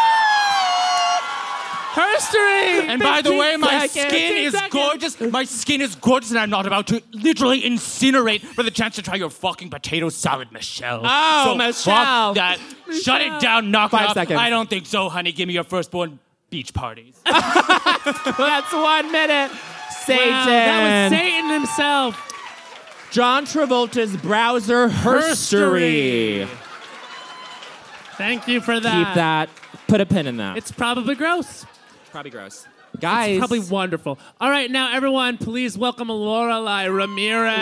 Herstory! And by the way, my 15 skin is seconds. gorgeous. My skin is gorgeous, and I'm not about to literally incinerate for the chance to try your fucking potato salad, Michelle. Oh, so Michelle. fuck that. Shut it down, knock 5 it off. seconds. I don't think so, honey. Give me your firstborn beach parties. That's 1 minute. Satan. Wow, that was Satan himself. John Travolta's browser herstory. Thank you for that. Keep that. Put a pin in that. It's probably gross. probably gross. Guys. It's probably wonderful. All right, now everyone, please welcome Lorelai Ramirez.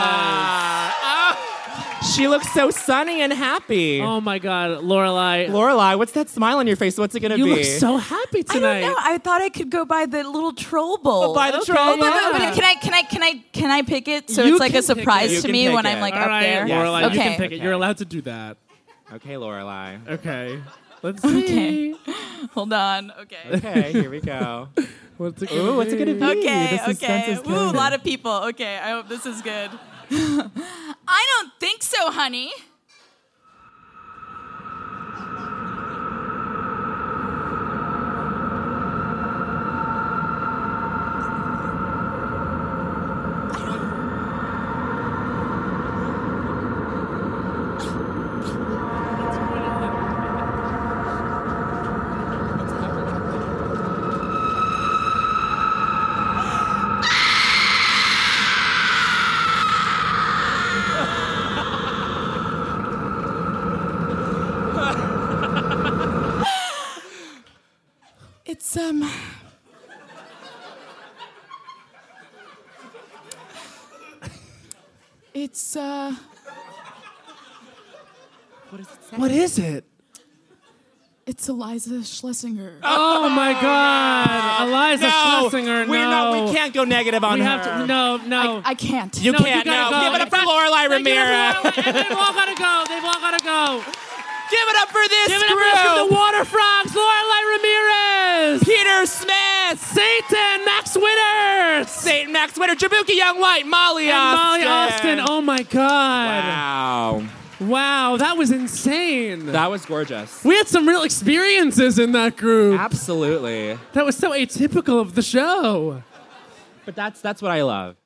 She looks so sunny and happy. Oh my God, Lorelai. Lorelai, what's that smile on your face? What's it gonna be? You look so happy tonight. I don't know. I thought I could go by the little troll bowl. Buy the troll bowl. But can I pick it so You it's like can a surprise pick it. to You me can when pick I'm it. like All up right, there? Lorelai, Okay. you can pick it. You're allowed to do that. Okay, Lorelai. Okay. Let's see. Okay. Hold on. Okay. Okay, here we go. What's it Ooh, what's it gonna be? Okay, The suspense is okay. Ooh, a killing lot me. of people. Okay, I hope this is good. I don't think so, honey. It's It's What is it? It's Eliza Schlesinger. Oh my God, Eliza No, Schlesinger. we can't go negative on we her. have to. No. I can't. You No, can't. you gotta No, go. give it up In for fact, Lorelai Give it Ramirez. up for Lorelai, and they've all gotta go. They've all gotta go. Give it up for this Give it up for the Water Frogs, Lorelai Ramirez, Peter Smith, Satan, Max Witter, Satan, Max Witter, Jabuki Young White, Molly and Austin. Molly Austin. Oh my God. Wow. Wow, that was insane. That was gorgeous. We had some real experiences in that group. Absolutely. That was so atypical of the show. But that's what I love.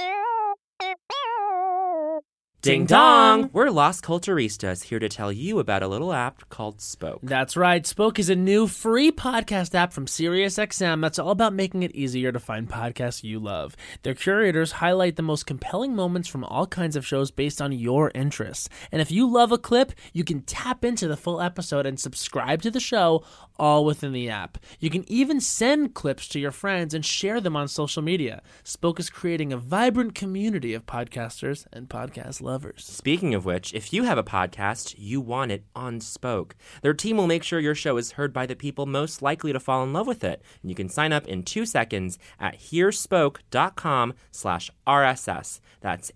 Ding dong! We're Las Culturistas here to tell you about a little app called Spoke. That's right. Spoke is a new free podcast app from SiriusXM that's all about making it easier to find podcasts you love. Their curators highlight the most compelling moments from all kinds of shows based on your interests. And if you love a clip, you can tap into the full episode and subscribe to the show all within the app. You can even send clips to your friends and share them on social media. Spoke is creating a vibrant community of podcasters and podcast lovers. Speaking of which, if you have a podcast, you want it on Spoke. Their team will make sure your show is heard by the people most likely to fall in love with it. And you can sign up in 2 seconds at hearspoke.com/RSS. That's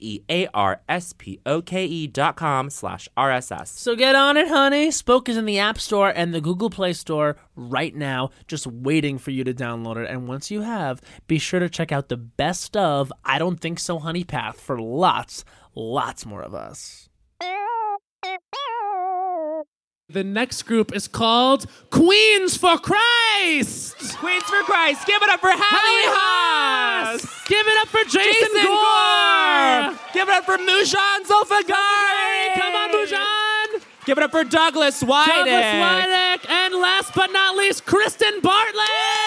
HEARSPOKE.com/RSS. So get on it, honey. Spoke is in the App Store and the Google Play Store right now, just waiting for you to download it. And once you have, be sure to check out the best of I Don't Think So Honey Path for lots more of us. The next group is called Queens for Christ. Queens for Christ. Give it up for Hallie Haas. Give it up for Jason Gore. Give it up for Mujan Zulfagari. Come on, Mujan. Give it up for Douglas Wydick. And last but not least, Kristen Bartlett.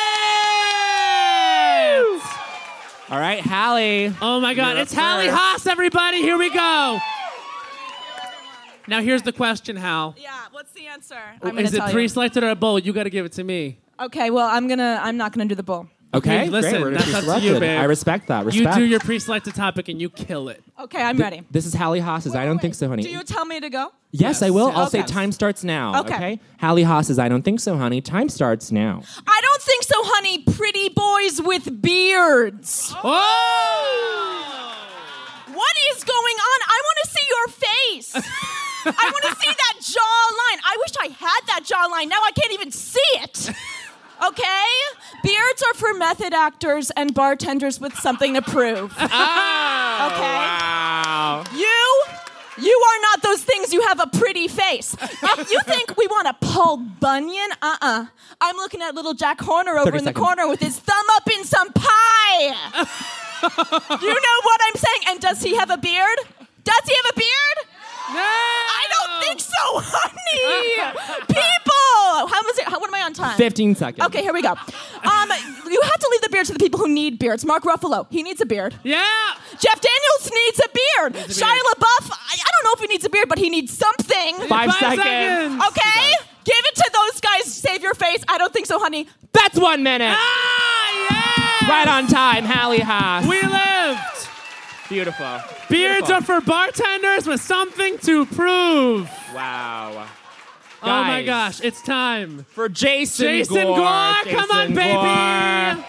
All right, Hallie. Oh my God, it's Hallie Haas, everybody. Here we go. Now here's the question, Hal. Yeah, what's the answer? Is it pre-selected or a bowl? You got to give it to me. Okay, well, I'm not gonna do the bowl. Okay, listen, great. that's up to you, babe. I respect that. You do your pre-selected topic and you kill it. Okay, I'm ready. This is Hallie Haas's I Don't Think So, Honey. Do you tell me to go? Yes, I will. I'll say Okay. time starts now. Okay. Hallie Haas's I Don't Think So, Honey. Time starts now. I don't think so, honey. Pretty boys with beards. Oh! What is going on? I want to see your face. I want to see that jawline. I wish I had that jawline. Now I can't even see it. Okay? Beards are for method actors and bartenders with something to prove. Oh, Okay? wow. You are not those things. You have a pretty face. You think we want a Paul Bunyan? I'm looking at little Jack Horner over in the corner with his thumb up in some pie. You know what I'm saying? And does he have a beard? Does he have a beard? No! I don't think so, honey. People! What am I on time? 15 seconds. Okay, here we go. You have to leave the beard to the people who need beards. Mark Ruffalo, he needs a beard. Yeah! Jeff Daniels needs a beard. Shia LaBeouf, I don't know if he needs a beard, but he needs something. 5 seconds. Okay? Give it to those guys. Save your face. I don't think so, honey. That's 1 minute. Ah, Right on time, Hallie Haas. We lived. Beautiful. Beards are for bartenders with something to prove. Wow. Oh my Guys, gosh, it's time. For Jason Gore. Come on, baby. Gore.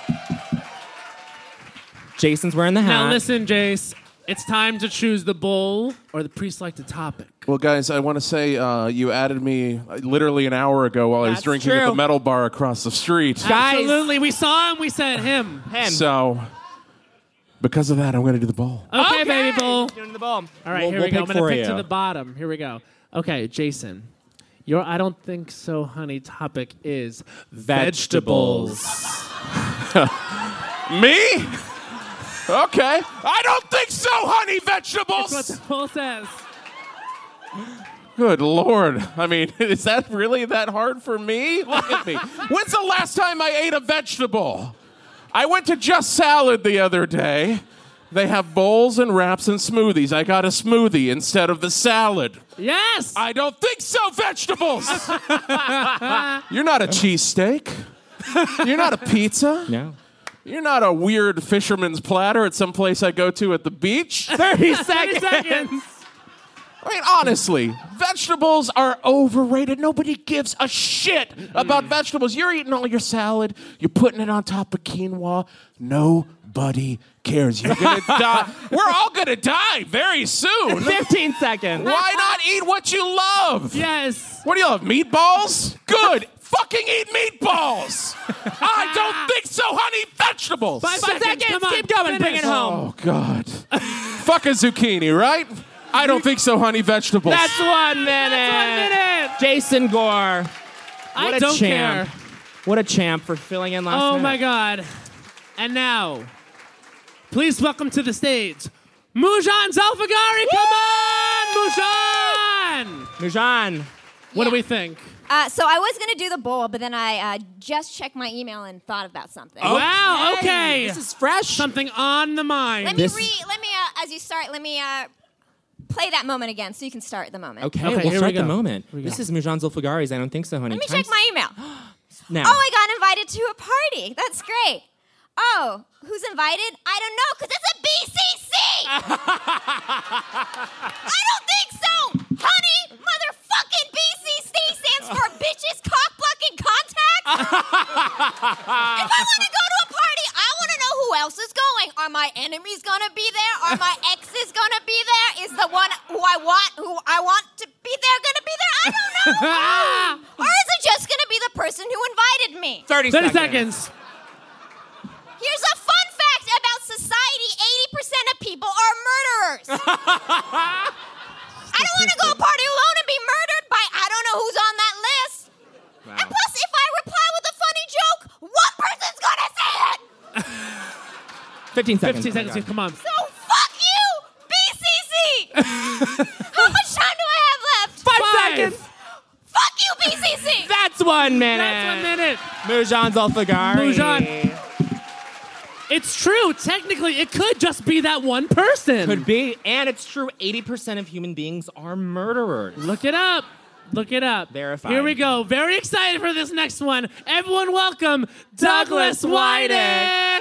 Jason's wearing the hat. Now listen, Jace. It's time to choose the bowl or the pre-selected topic. Well, guys, I want to say you added me literally an hour ago while I was That's drinking at true. the metal bar across the street. Absolutely. We saw him. We said him. So, because of that, I'm going to do the bowl. Okay, baby bull. Doing the bowl. All right, We'll- here we'll we go. I'm pick going for to pick you. to the bottom. Here we go. Okay, Jason. Your I don't think so, honey topic is vegetables. Me? Okay. I don't think so, honey, vegetables. That's what the poll says. Good Lord. I mean, is that really that hard for me? Look at me. When's the last time I ate a vegetable? I went to Just Salad the other day. They have bowls and wraps and smoothies. I got a smoothie instead of the salad. Yes! I don't think so, vegetables! You're not a cheesesteak. You're not a pizza. No. You're not a weird fisherman's platter at some place I go to at the beach. 30 seconds. I mean, honestly, vegetables are overrated. Nobody gives a shit about vegetables. You're eating all your salad. You're putting it on top of quinoa. Nobody cares. You're going to die. We're all going to die very soon. 15 seconds. Why not eat what you love? Yes. What do you love, meatballs? Good. Fucking eat meatballs. I don't think so, honey. Vegetables. 5 seconds. Come on. Keep going. Finish. Bring it home. Oh, God. Fuck a zucchini, right? I don't think so, honey. Vegetables. That's 1 minute. Jason Gore. What I a don't champ. care. What a champ for filling in last minute. Oh, my God. And now, please welcome to the stage, Mujan Zalfagari. Come on, Mujan. Mujan. What do we think? So I was going to do the bowl, but then I just checked my email and thought about something. Wow, okay. This is fresh. Something on the mind. Let me as you start, let me play that moment again so you can start the moment. Okay, Okay, we'll here start we the go. moment. Here we go. This is Mujan Zulfagari's I Don't Think So, Honey. Let me check my email. Now. Oh, I got invited to a party. That's great. Oh, who's invited? I don't know, because it's a BCC! I don't think so, honey! Motherfucking BCC stands for Bitches Cock Blocking Contacts! If I want to go to a party, I want to know who else is going. Are my enemies going to be there? Are my exes going to be there? Is the one who I want to be there going to be there? I don't know. Or is it just going to be the person who invited me? 30 seconds. Here's a fun fact about society. 80% of people are murderers. I don't want to go to a party alone and be murdered by I don't know who's on that list. Wow. And plus, if I reply with a funny joke, one person's going to say it. 15 seconds. 15 seconds. Come on. So fuck you, BCC. How much time do I have left? 5 seconds. Fuck you, BCC. That's 1 minute. That's 1 minute. Mujan Zulfagari. Mujan. It's true. Technically, it could just be that one person. Could be. And it's true, 80% of human beings are murderers. Look it up. Look it up. Verified. Here we go. Very excited for this next one. Everyone welcome Douglas Wydick.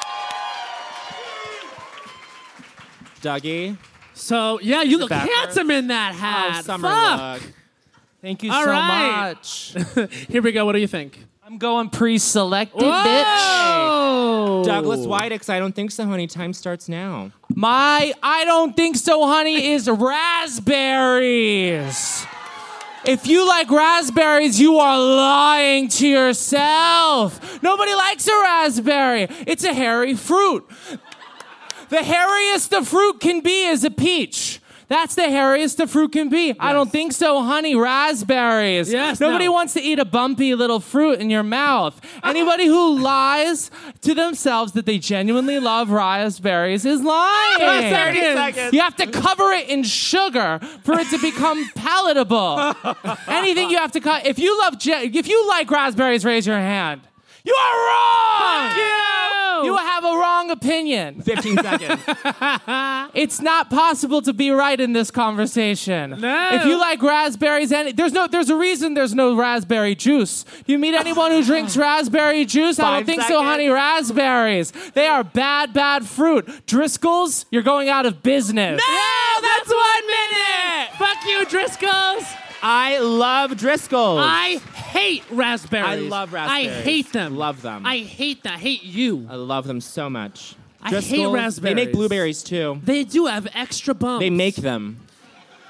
Dougie. So, yeah, you look Backwards. handsome in that hat. Oh, summer Fuck. look. Thank you All so right. much. Here we go. What do you think? I'm going pre-selected, Whoa! bitch. Douglas Wydick's I Don't Think So, Honey. Time starts now. My I don't think so, honey, is raspberries. If you like raspberries, you are lying to yourself. Nobody likes a raspberry. It's a hairy fruit. The hairiest the fruit can be is a peach. That's the hairiest the fruit can be. Yes. I don't think so, honey. Raspberries. Yes. Nobody wants to eat a bumpy little fruit in your mouth. Anybody who lies to themselves that they genuinely love raspberries is lying. 30 seconds. You have to cover it in sugar for it to become palatable. Anything you have to cut. If you like raspberries, raise your hand. You are wrong! Fuck you! You have a wrong opinion. 15 seconds. It's not possible to be right in this conversation. No. If you like raspberries, there's a reason there's no raspberry juice. You meet anyone who drinks raspberry juice? I don't 5 think so, seconds. honey. Raspberries. They are bad fruit. Driscoll's, you're going out of business. No, that's 1 minute. Fuck you, Driscoll's. I love Driscoll's. I hate raspberries. I love raspberries. I hate them. Love them. I hate that. I hate you. I love them so much. I hate Driscoll's, raspberries. They make blueberries too. They do have extra bumps. They make them.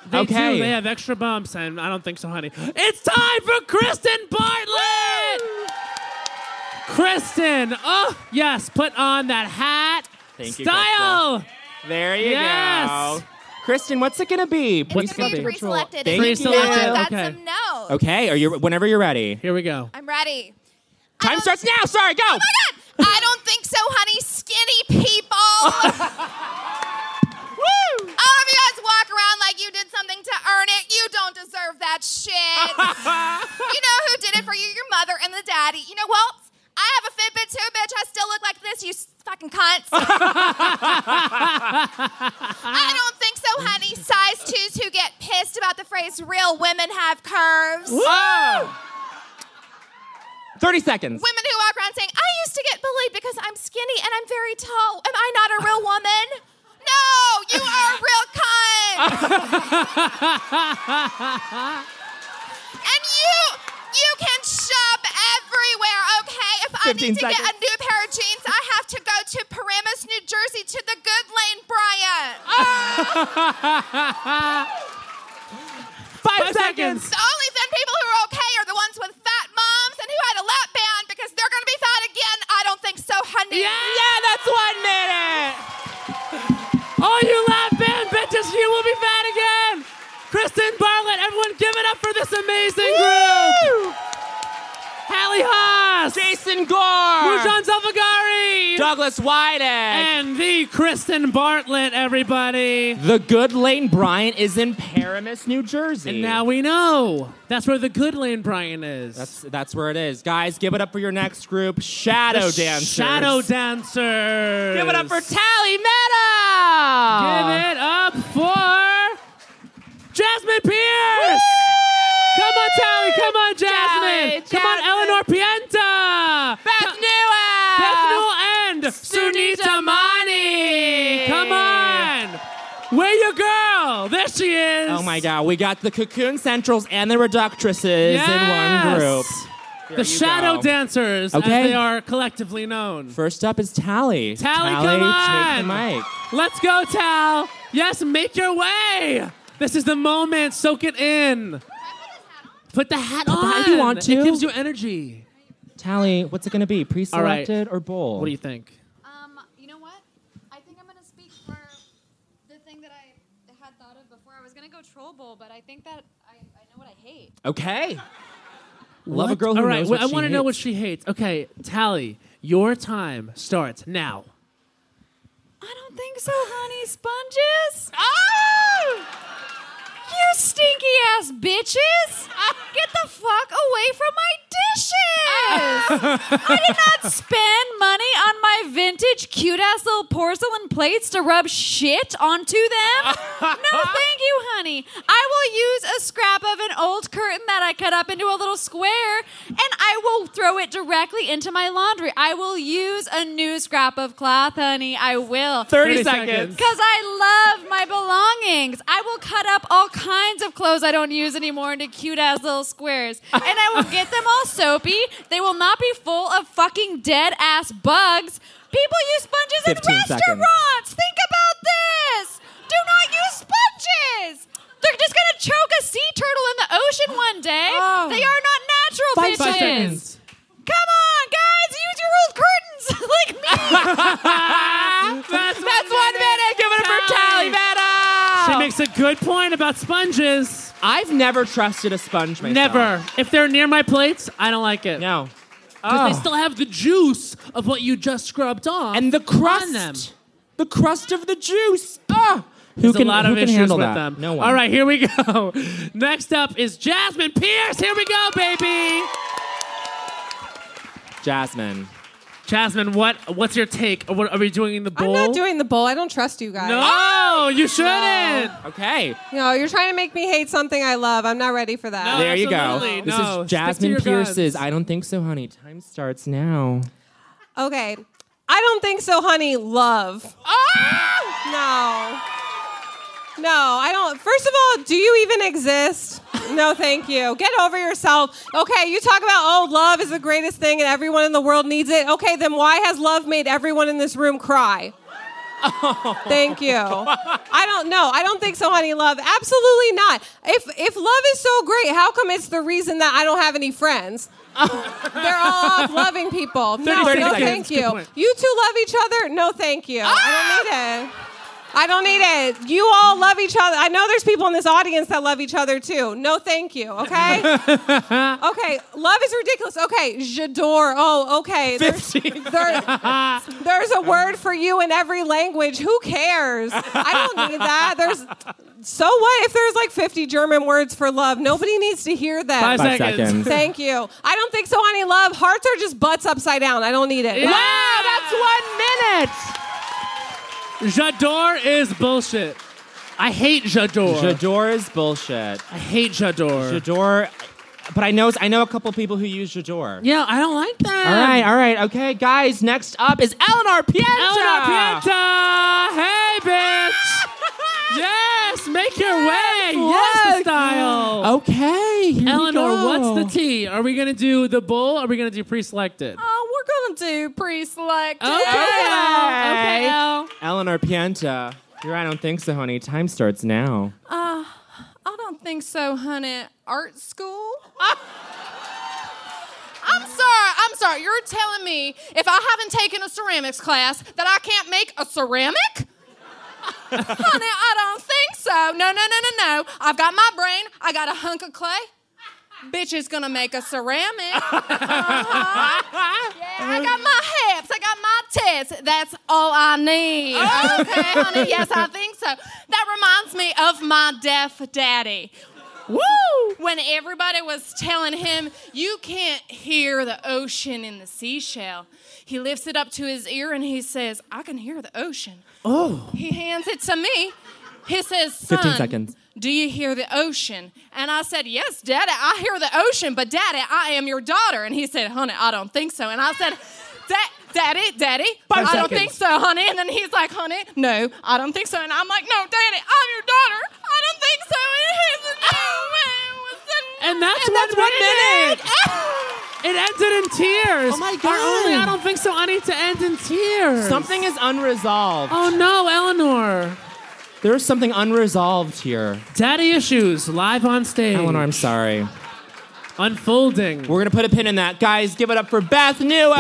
They do. They have extra bumps, and I don't think so, honey. It's time for Kristen Bartlett! Kristen, oh, yes, put on that hat. Thank you, Style! Kristen. There you Yes. go. Kristen, what's it gonna be? It's gonna be pre-selected. Thank you. I've got Okay. some notes. Okay, whenever you're ready. Here we go. I'm ready. Time starts now. Sorry, go. Oh my God! I don't think so, honey. Skinny people. Woo! All of you guys walk around like you did something to earn it. You don't deserve that shit. You know who did it for you? Your mother and the daddy. You know what? I have a Fitbit too, bitch. I still look like this, you fucking cunts. I don't think so, honey. Size 2s who get pissed about the phrase real women have curves. Whoa! 30 seconds. Women who walk around saying, I used to get bullied because I'm skinny and I'm very tall. Am I not a real woman? No, you are a real cunt. And you can shop everywhere, okay? If I need to get a new pair of jeans, I have to go to Paramus, New Jersey to the Good Lane Bryant. 5 seconds. The only thin people who are okay are the ones with fat moms and who had a lap band because they're going to be fat again. I don't think so, honey. Yeah, that's 1 minute. All you lap band bitches, you will be fat again. Kristen Bartlett, everyone give it up for this amazing group. Hallie Haas. Jason Gore. Rujan Zalfagari. Douglas Wydeck. And the Kristen Bartlett, everybody. The Good Lane Bryant is in Paramus, New Jersey. And now we know. That's where the Good Lane Bryant is. That's where it is. Guys, give it up for your next group, Shadow The Dancers. Shadow Dancers. Give it up for Tally Meta. Give it up for Jasmine Pierce. Come on, Tally. Come on, Jasmine. Come on, Eleanor Pienta. Beth Newell. Beth Newell and Sunita Mani. Come on. Where you girl? There she is. Oh my God, we got the Cocoon Centrals and the Reductresses in one group. The Shadow Dancers, Okay. as they are collectively known. First up is Tally. Tally, come on. Take the mic. Let's go, Tal. Yes, make your way. This is the moment. Soak it in. Put the hat on. the hat if you want to. It gives you energy. Tally, what's it going to be? Pre-selected or bowl? What do you think? You know what? I think I'm gonna speak for the thing that I had thought of before. I was gonna go troll bowl, but I think that I know what I hate. Okay. Love a girl who All right, knows what I she want to know hates. what she hates. Okay, Tally, your time starts now. I don't think so, honey. Sponges? Oh! You stinky ass bitches! Get the fuck away from my dishes! I did not spend money on my vintage cute ass little porcelain plates to rub shit onto them. No, thank you, honey. I will use a scrap of an old curtain that I cut up into a little square and I will throw it directly into my laundry. I will use a new scrap of cloth, honey. I will. 30 seconds. Because I love my belongings. I will cut up all kinds of clothes I don't use anymore into cute ass little squares. And I will get them all soapy. They will not be full of fucking dead ass bugs. People use sponges in 15 restaurants. seconds. Think about this. Do not use sponges. They're just gonna choke a sea turtle in the ocean one day. They are not natural, 5 bitches. seconds. Come on, guys, use your old curtains like me. That's 1 minute. Give it up for Tally Meta. She makes a good point about sponges. I've never trusted a sponge myself. Never. If they're near my plates, I don't like it. No. Because they still have the juice of what you just scrubbed off. And the crust. on them. The crust of the juice. Ah. There's a lot of issues handle with that? them. No one. All right, here we go. Next up is Jasmine Pierce. Here we go, baby. Jasmine. Jasmine, what's your take? What, are we doing the bowl? I'm not doing the bowl. I don't trust you guys. No, you shouldn't. Okay. No, you're trying to make me hate something I love. I'm not ready for that. There you go. absolutely. This No, is stick to Jasmine your Pierce's guns. I Don't Think So, Honey. Time starts now. Okay. I don't think so, honey. Love. No. No, I don't. First of all, do you even exist? No, thank you. Get over yourself. Okay, you talk about, oh, love is the greatest thing and everyone in the world needs it. Okay, then why has love made everyone in this room cry? Thank you. I don't know. I don't think so, honey love. Absolutely not. If love is so great, how come it's the reason that I don't have any friends? They're all off loving people. No, 30 seconds. thank Good you. point. You two love each other? No, thank you. I don't need it. You all love each other. I know there's people in this audience that love each other too. No, thank you. Okay. Okay. Love is ridiculous. Okay. J'adore. Oh, okay. There's a word for you in every language. Who cares? I don't need that. So what if there's like 50 German words for love? Nobody needs to hear them. 5 seconds. Thank you. I don't think so, honey love. Hearts are just butts upside down. I don't need it. Wow, that's 1 minute. J'adore is bullshit. I hate j'adore. J'adore is bullshit. I hate j'adore. J'adore, but I know a couple people who use j'adore. Yeah, I don't like that. All right. Okay, guys. Next up is Eleanor Pienta. Eleanor Pienta. Hey, bitch. Yes, make your way. Yes, the style. Okay. Here Eleanor, we go. what's the tea? Are we gonna do the bull? Or are we gonna do pre-selected? We're gonna do pre-selected. Okay. Eleanor Pienta. You're I don't think so, honey. Time starts now. I don't think so, honey. Art school? I'm sorry. You're telling me if I haven't taken a ceramics class that I can't make a ceramic? Honey, I don't think so. No. I've got my brain. I got a hunk of clay. Bitch is gonna make a ceramic. Yeah, I got my hips. I got my tits. That's all I need. Okay, honey? Yes, I think so. That reminds me of my deaf daddy. Woo! When everybody was telling him, you can't hear the ocean in the seashell, he lifts it up to his ear and he says, I can hear the ocean. Oh. He hands it to me. He says, 15 son, seconds. do you hear the ocean? And I said, yes, Daddy, I hear the ocean, but Daddy, I am your daughter. And he said, honey, I don't think so. And I said, Daddy, I don't think so, honey. And then he's like, honey, no, I don't think so. And I'm like, no, Daddy, I'm your daughter. I don't think so. And he said, no. And that's 1 minute. It ended in tears. Oh my God. Our only I don't think so, honey, to end in tears. Something is unresolved. Oh no, Eleanor. There's something unresolved here. Daddy issues live on stage. Eleanor, I'm sorry. Unfolding. We're going to put a pin in that. Guys, give it up for Beth Newell.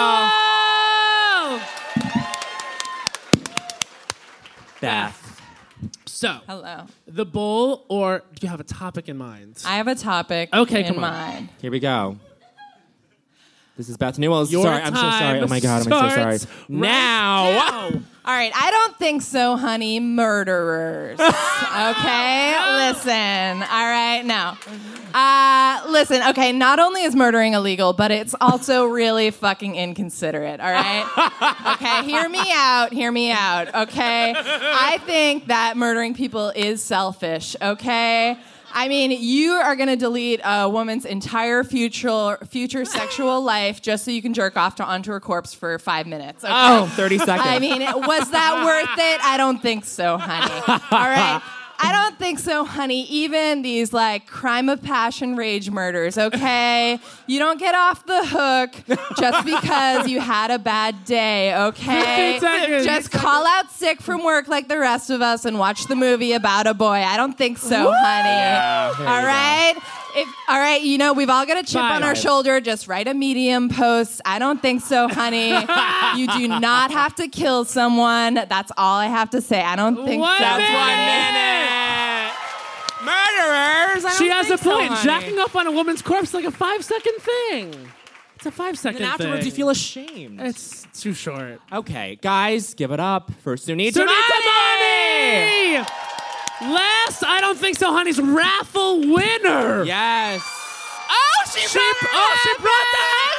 Beth. So, Hello. The bowl, or do you have a topic in mind? I have a topic Okay, in come on. mind. Here we go. This is Beth Newell. Your Sorry, I'm so sorry. Oh my God, am I so sorry. starts Now. All right, I don't think so, honey. Murderers. Okay, listen. All right, now. Listen, okay, not only is murdering illegal, but it's also really fucking inconsiderate, all right? Okay, hear me out, okay? I think that murdering people is selfish, okay? I mean, you are going to delete a woman's entire future sexual life just so you can jerk off onto her corpse for 5 minutes. Okay? Oh, 30 seconds. I mean, was that worth it? I don't think so, honey. All right. I don't think so, honey. Even these like crime of passion rage murders, okay? You don't get off the hook just because you had a bad day, okay? 15 seconds. Just call out sick from work like the rest of us and watch the movie about a boy. I don't think so, honey. Yeah, there all you right? All right, you know, we've all got a chip on our shoulder. Just write a Medium post. I don't think so, honey. You do not have to kill someone. That's all I have to say. I don't think so. That's 1 minute. Murderers. She has a point. Jacking up on a woman's corpse is like a 5-second thing. It's a 5-second And afterwards, thing. you feel ashamed. It's too short. Okay, guys, give it up for Sunita Sunita Mani! Mani! Last, I don't think so, honey's raffle winner. Yes. She brought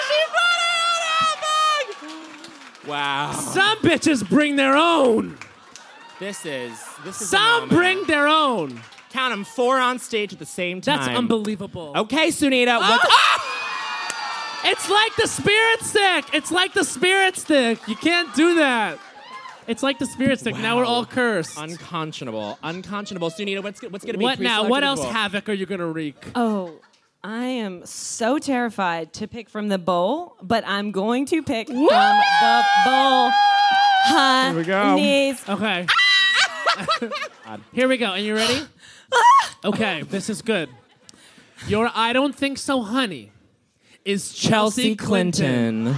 the Wow. Some bitches bring their own. This is Some bring their own. Count them 4 on stage at the same time. That's unbelievable. Okay, Sunita. What's It's like the spirit stick. It's like the spirit stick. You can't do that. It's like the spirit stick. Now we're all cursed. Unconscionable. Sunita, what's going to be What now? pre-selected What else bowl? havoc are you going to wreak? Oh, I am so terrified to pick from the bowl, but I'm going to pick from the bowl. Here we go. Honeys. Okay. Here we go. And you ready? Okay, this is good. Your I don't think so, honey, is Chelsea Clinton.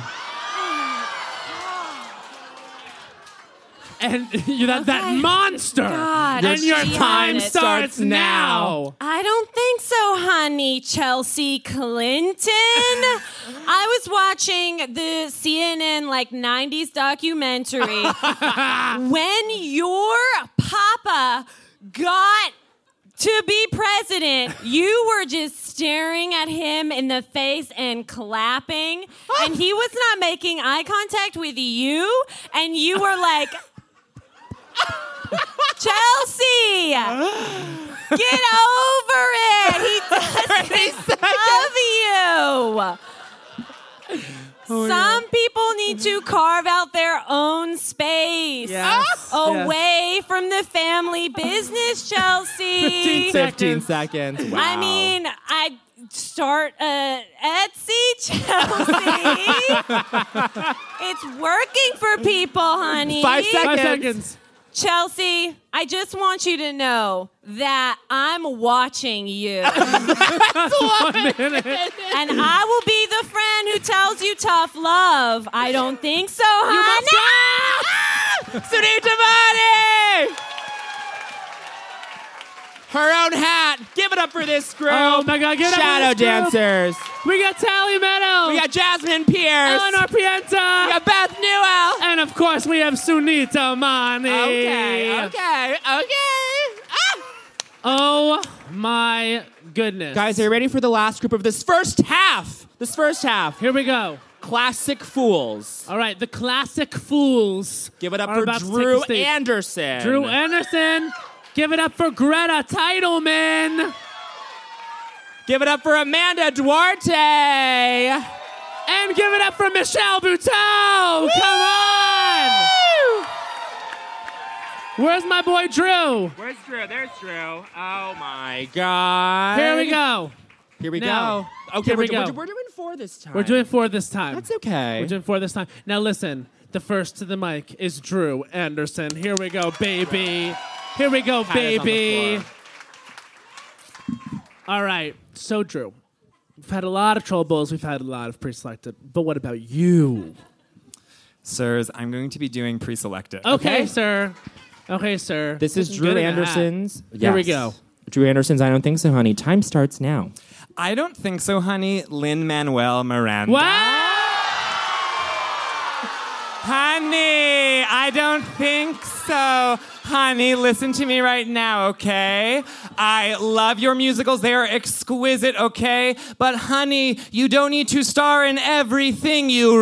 And that monster. God, and your she time had it. starts now. I don't think so, honey. Chelsea Clinton. I was watching the CNN 90s documentary when your papa got to be president. You were just staring at him in the face and clapping, and he was not making eye contact with you, and you were like, Chelsea, get over it. He doesn't love you. Some people need to carve out their own space away from the family business, Chelsea. 15 seconds. Wow. I mean, I'd start Etsy, Chelsea. It's working for people, honey. 5 seconds. Chelsea, I just want you to know that I'm watching you. And I will be the friend who tells you tough love. I don't think so, honey. Sunita Mani! Her own hat. Give it up for this group. Oh my God, give it up for Shadow this group. dancers. We got Tally Meadow. We got Jasmine Pierce. Eleanor Pienta. We got Beth Newell. And of course, we have Sunita Mani. Okay. Oh my goodness. Guys, are you ready for the last group of this first half? Here we go. Classic Fools. All right, the Classic Fools. Give it up are for about to take Drew the stage. Anderson. Drew Anderson. Give it up for Greta Titelman. Give it up for Amanda Duarte. And give it up for Michelle Buteau. Come on. Where's my boy Drew? Where's Drew? There's Drew. Oh my God. Here we go. Now, go. Okay, Here we're we go. doing 4 this time. We're doing 4 this time. That's okay. We're doing 4 this time. Now listen, the first to the mic is Drew Anderson. Here we go, baby. Here we go, baby. All right, so Drew, we've had a lot of troubles. We've had a lot of pre-selected. But what about you? Sirs, I'm going to be doing pre-selected. Okay, sir. Okay, sir. This is Drew Good at Anderson's. that. Here we go. Drew Anderson's I Don't Think So, Honey. Time starts now. I don't think so, honey. Lin-Manuel Miranda. What? Honey, I don't think so. Honey, listen to me right now, okay? I love your musicals. They are exquisite, okay? But honey, you don't need to star in everything you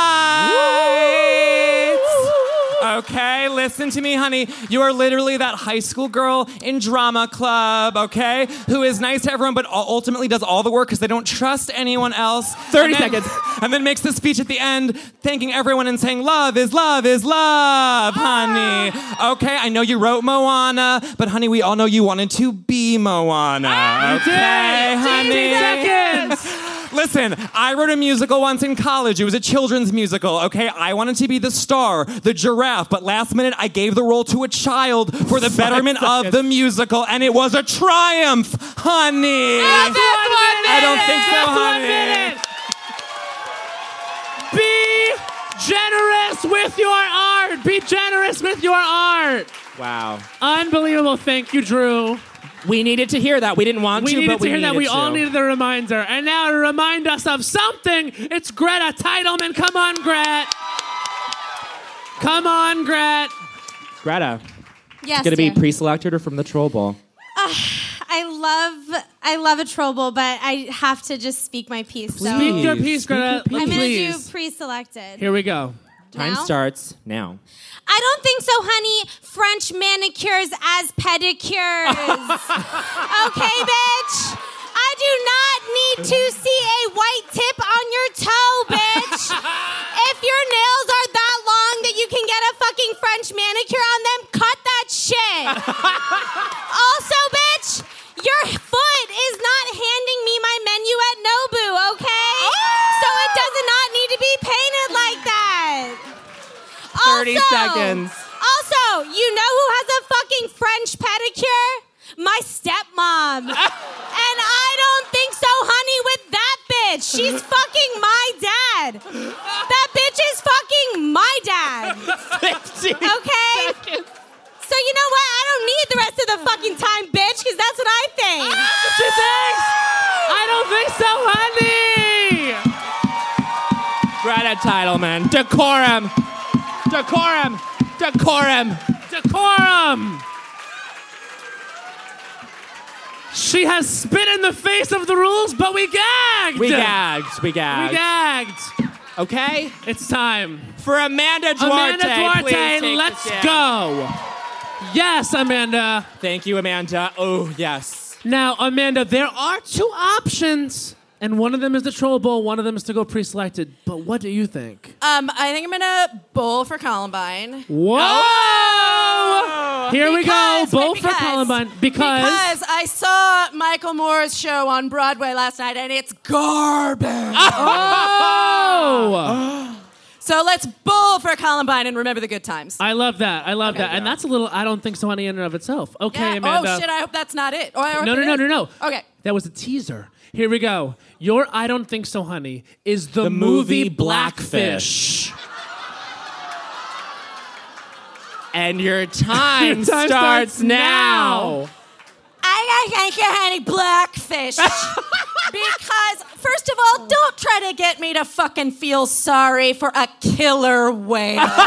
write. Okay, listen to me, honey. You are literally that high school girl in drama club, okay? Who is nice to everyone, but ultimately does all the work because they don't trust anyone else. 30 seconds. And then makes the speech at the end, thanking everyone and saying, love is love is love, honey. Okay, I know you wrote Moana, but honey, we all know you wanted to be Moana. Okay, honey. 10 seconds. Listen, I wrote a musical once in college. It was a children's musical, okay? I wanted to be the star, the giraffe, but last minute I gave the role to a child for the betterment of the musical, and it was a triumph, honey. I don't think so, honey. Be generous with your art. Be generous with your art. Wow. Unbelievable. Thank you, Drew. We needed to hear that. We didn't want to, but we needed to. We all needed the reminder. And now to remind us of something, it's Greta Titelman. Come on, Gret. Come on, Gret. Greta. Yes, It's going to be dear. pre-selected or from the Troll Bowl? I love a troll bowl, but I have to just speak my piece. So Speak your piece, Greta. I'm going to do Please. pre-selected. Here we go. Time Now? starts now. I don't think so, honey. French manicures as pedicures. Okay, bitch? I do not need to see a white tip on your toe, bitch. If your nails are that long that you can get a fucking French manicure on them, cut that shit. Also, bitch, your foot is not handing me my menu at Nobu, okay? So it does not need to be painted like that. 30 30 seconds. Also, you know who has a fucking French pedicure? My stepmom. And I don't think so, honey, with that bitch. She's fucking my dad. That bitch is fucking my dad. 15 Okay? seconds. So you know what? I don't need the rest of the fucking time, bitch, because that's what I think. She thinks? I don't think so, honey. Greta Titleman. Decorum. Decorum. Decorum. Decorum. She has spit in the face of the rules, but we gagged. We gagged. We gagged. We gagged. Okay? It's time. For Amanda Duarte. Amanda Duarte, please take the let's stand. go. Yes, Amanda. Thank you, Amanda. Oh, yes. Now, Amanda, there are two options, and one of them is the troll bowl, one of them is to go pre-selected. But what do you think? I think I'm gonna bowl for Columbine. Whoa! Oh! Here we go. Bowl for Because Columbine. Because I saw Michael Moore's show on Broadway last night, and it's garbage. Oh! So let's bowl for Columbine and remember the good times. I love that. I love that. And that's a little, I don't think so, honey, in and of itself. Okay, Yeah. Amanda. Oh shit! I hope that's not it. Or I hope No. it is. Okay. That was a teaser. Here we go. Your I Don't Think So, Honey is the movie Blackfish. And your time, starts now. I think you, honey, Blackfish. Because, first of all, don't try to get me to fucking feel sorry for a killer whale. Look,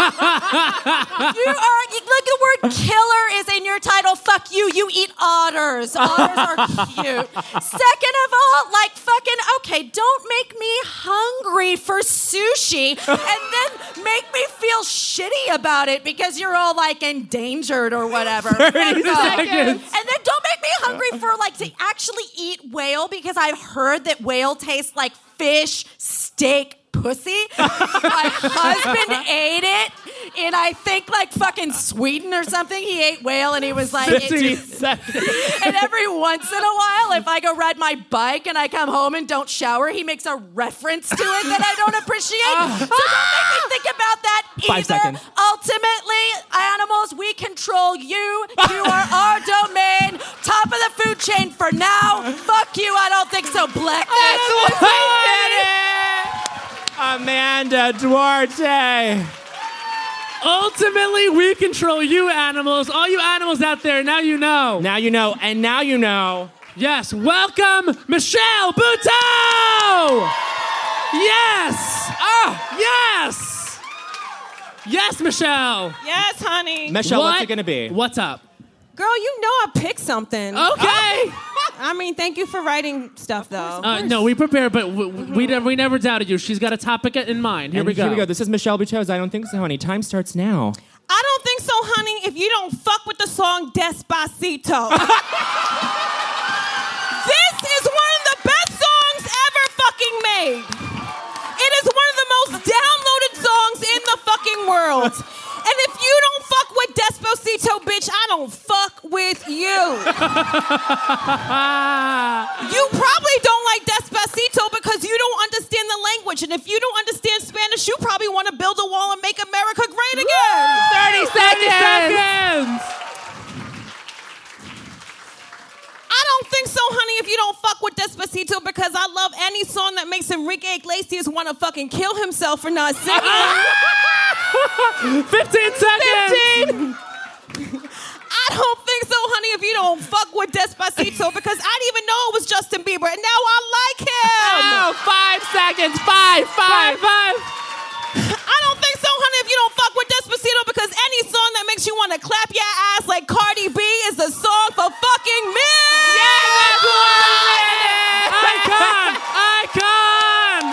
the word killer is in your title. Fuck you. You eat otters. Otters are cute. Second of all, okay, don't make me hungry for sushi and then make me feel shitty about it because you're all endangered or whatever. 30 seconds. seconds. And then don't make me hungry for to actually eat whale because I've heard that whale tastes like fish, steak, pussy. My husband ate it in I think fucking Sweden or something. He ate whale and he was like 15 seconds. And every once in a while, if I go ride my bike and I come home and don't shower, he makes a reference to it that I don't appreciate. So don't make me think about that either. 5 seconds. Ultimately, animals, we control you. You are our domain. Top of the food chain for now. Fuck you, I don't think so, Blackfish. Amanda Duarte. Ultimately, we control you animals. All you animals out there, now you know. Now you know, and now you know. Yes, welcome, Michelle Buteau! Yes! Yes! Yes, Michelle! Yes, honey. Michelle, what's it gonna be? What's up? Girl, you know I picked something. Okay. I mean, thank you for writing stuff, though. No, we prepared, but we never doubted you. She's got a topic in mind. Here we go. Here we go. This is Michelle Buteau's I Don't Think So, Honey. Time starts now. I don't think so, honey, if you don't fuck with the song Despacito. This is one of the best songs ever fucking made. It is one of the most downloaded songs in the fucking world. And if you don't fuck with Despacito, bitch, I don't fuck with you. You probably don't like Despacito because you don't understand the language. And if you don't understand Spanish, you probably want to build a wall and make America great again. 30 seconds. I don't think so, honey, if you don't fuck with Despacito because I love any song that makes Enrique Iglesias want to fucking kill himself for not singing. 15 seconds. 15. I don't think so, honey, if you don't fuck with Despacito because I didn't even know it was Justin Bieber and now I like him. Oh, 5 seconds. 5. I don't think so, honey, if you don't fuck with Despacito because any song that makes you want to clap your ass like Cardi B is a song for fucking men. Icon!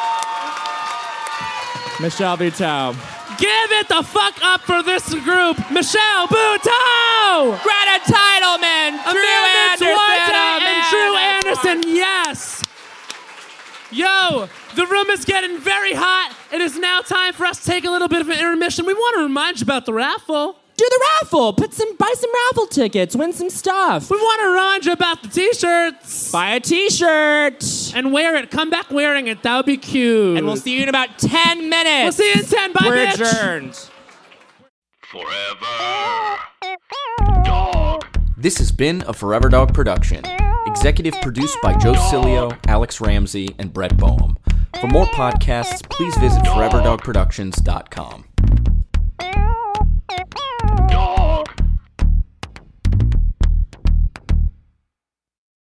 Michelle Buteau. Give it the fuck up for this group, Michelle Buteau! Greta Titleman! Amanda Duarte and Drew Anderson, yes! Yo, the room is getting very hot. It is now time for us to take a little bit of an intermission. We want to remind you about the raffle. Do the raffle. Buy some raffle tickets. Win some stuff. We want to remind you about the t-shirts. Buy a t-shirt. And wear it. Come back wearing it. That would be cute. And we'll see you in about 10 minutes. We'll see you in 10. Bye, We're bitch. adjourned. This has been a Forever Dog production. Executive produced by Joe Cilio, Alex Ramsey, and Brett Boehm. For more podcasts, please visit foreverdogproductions.com.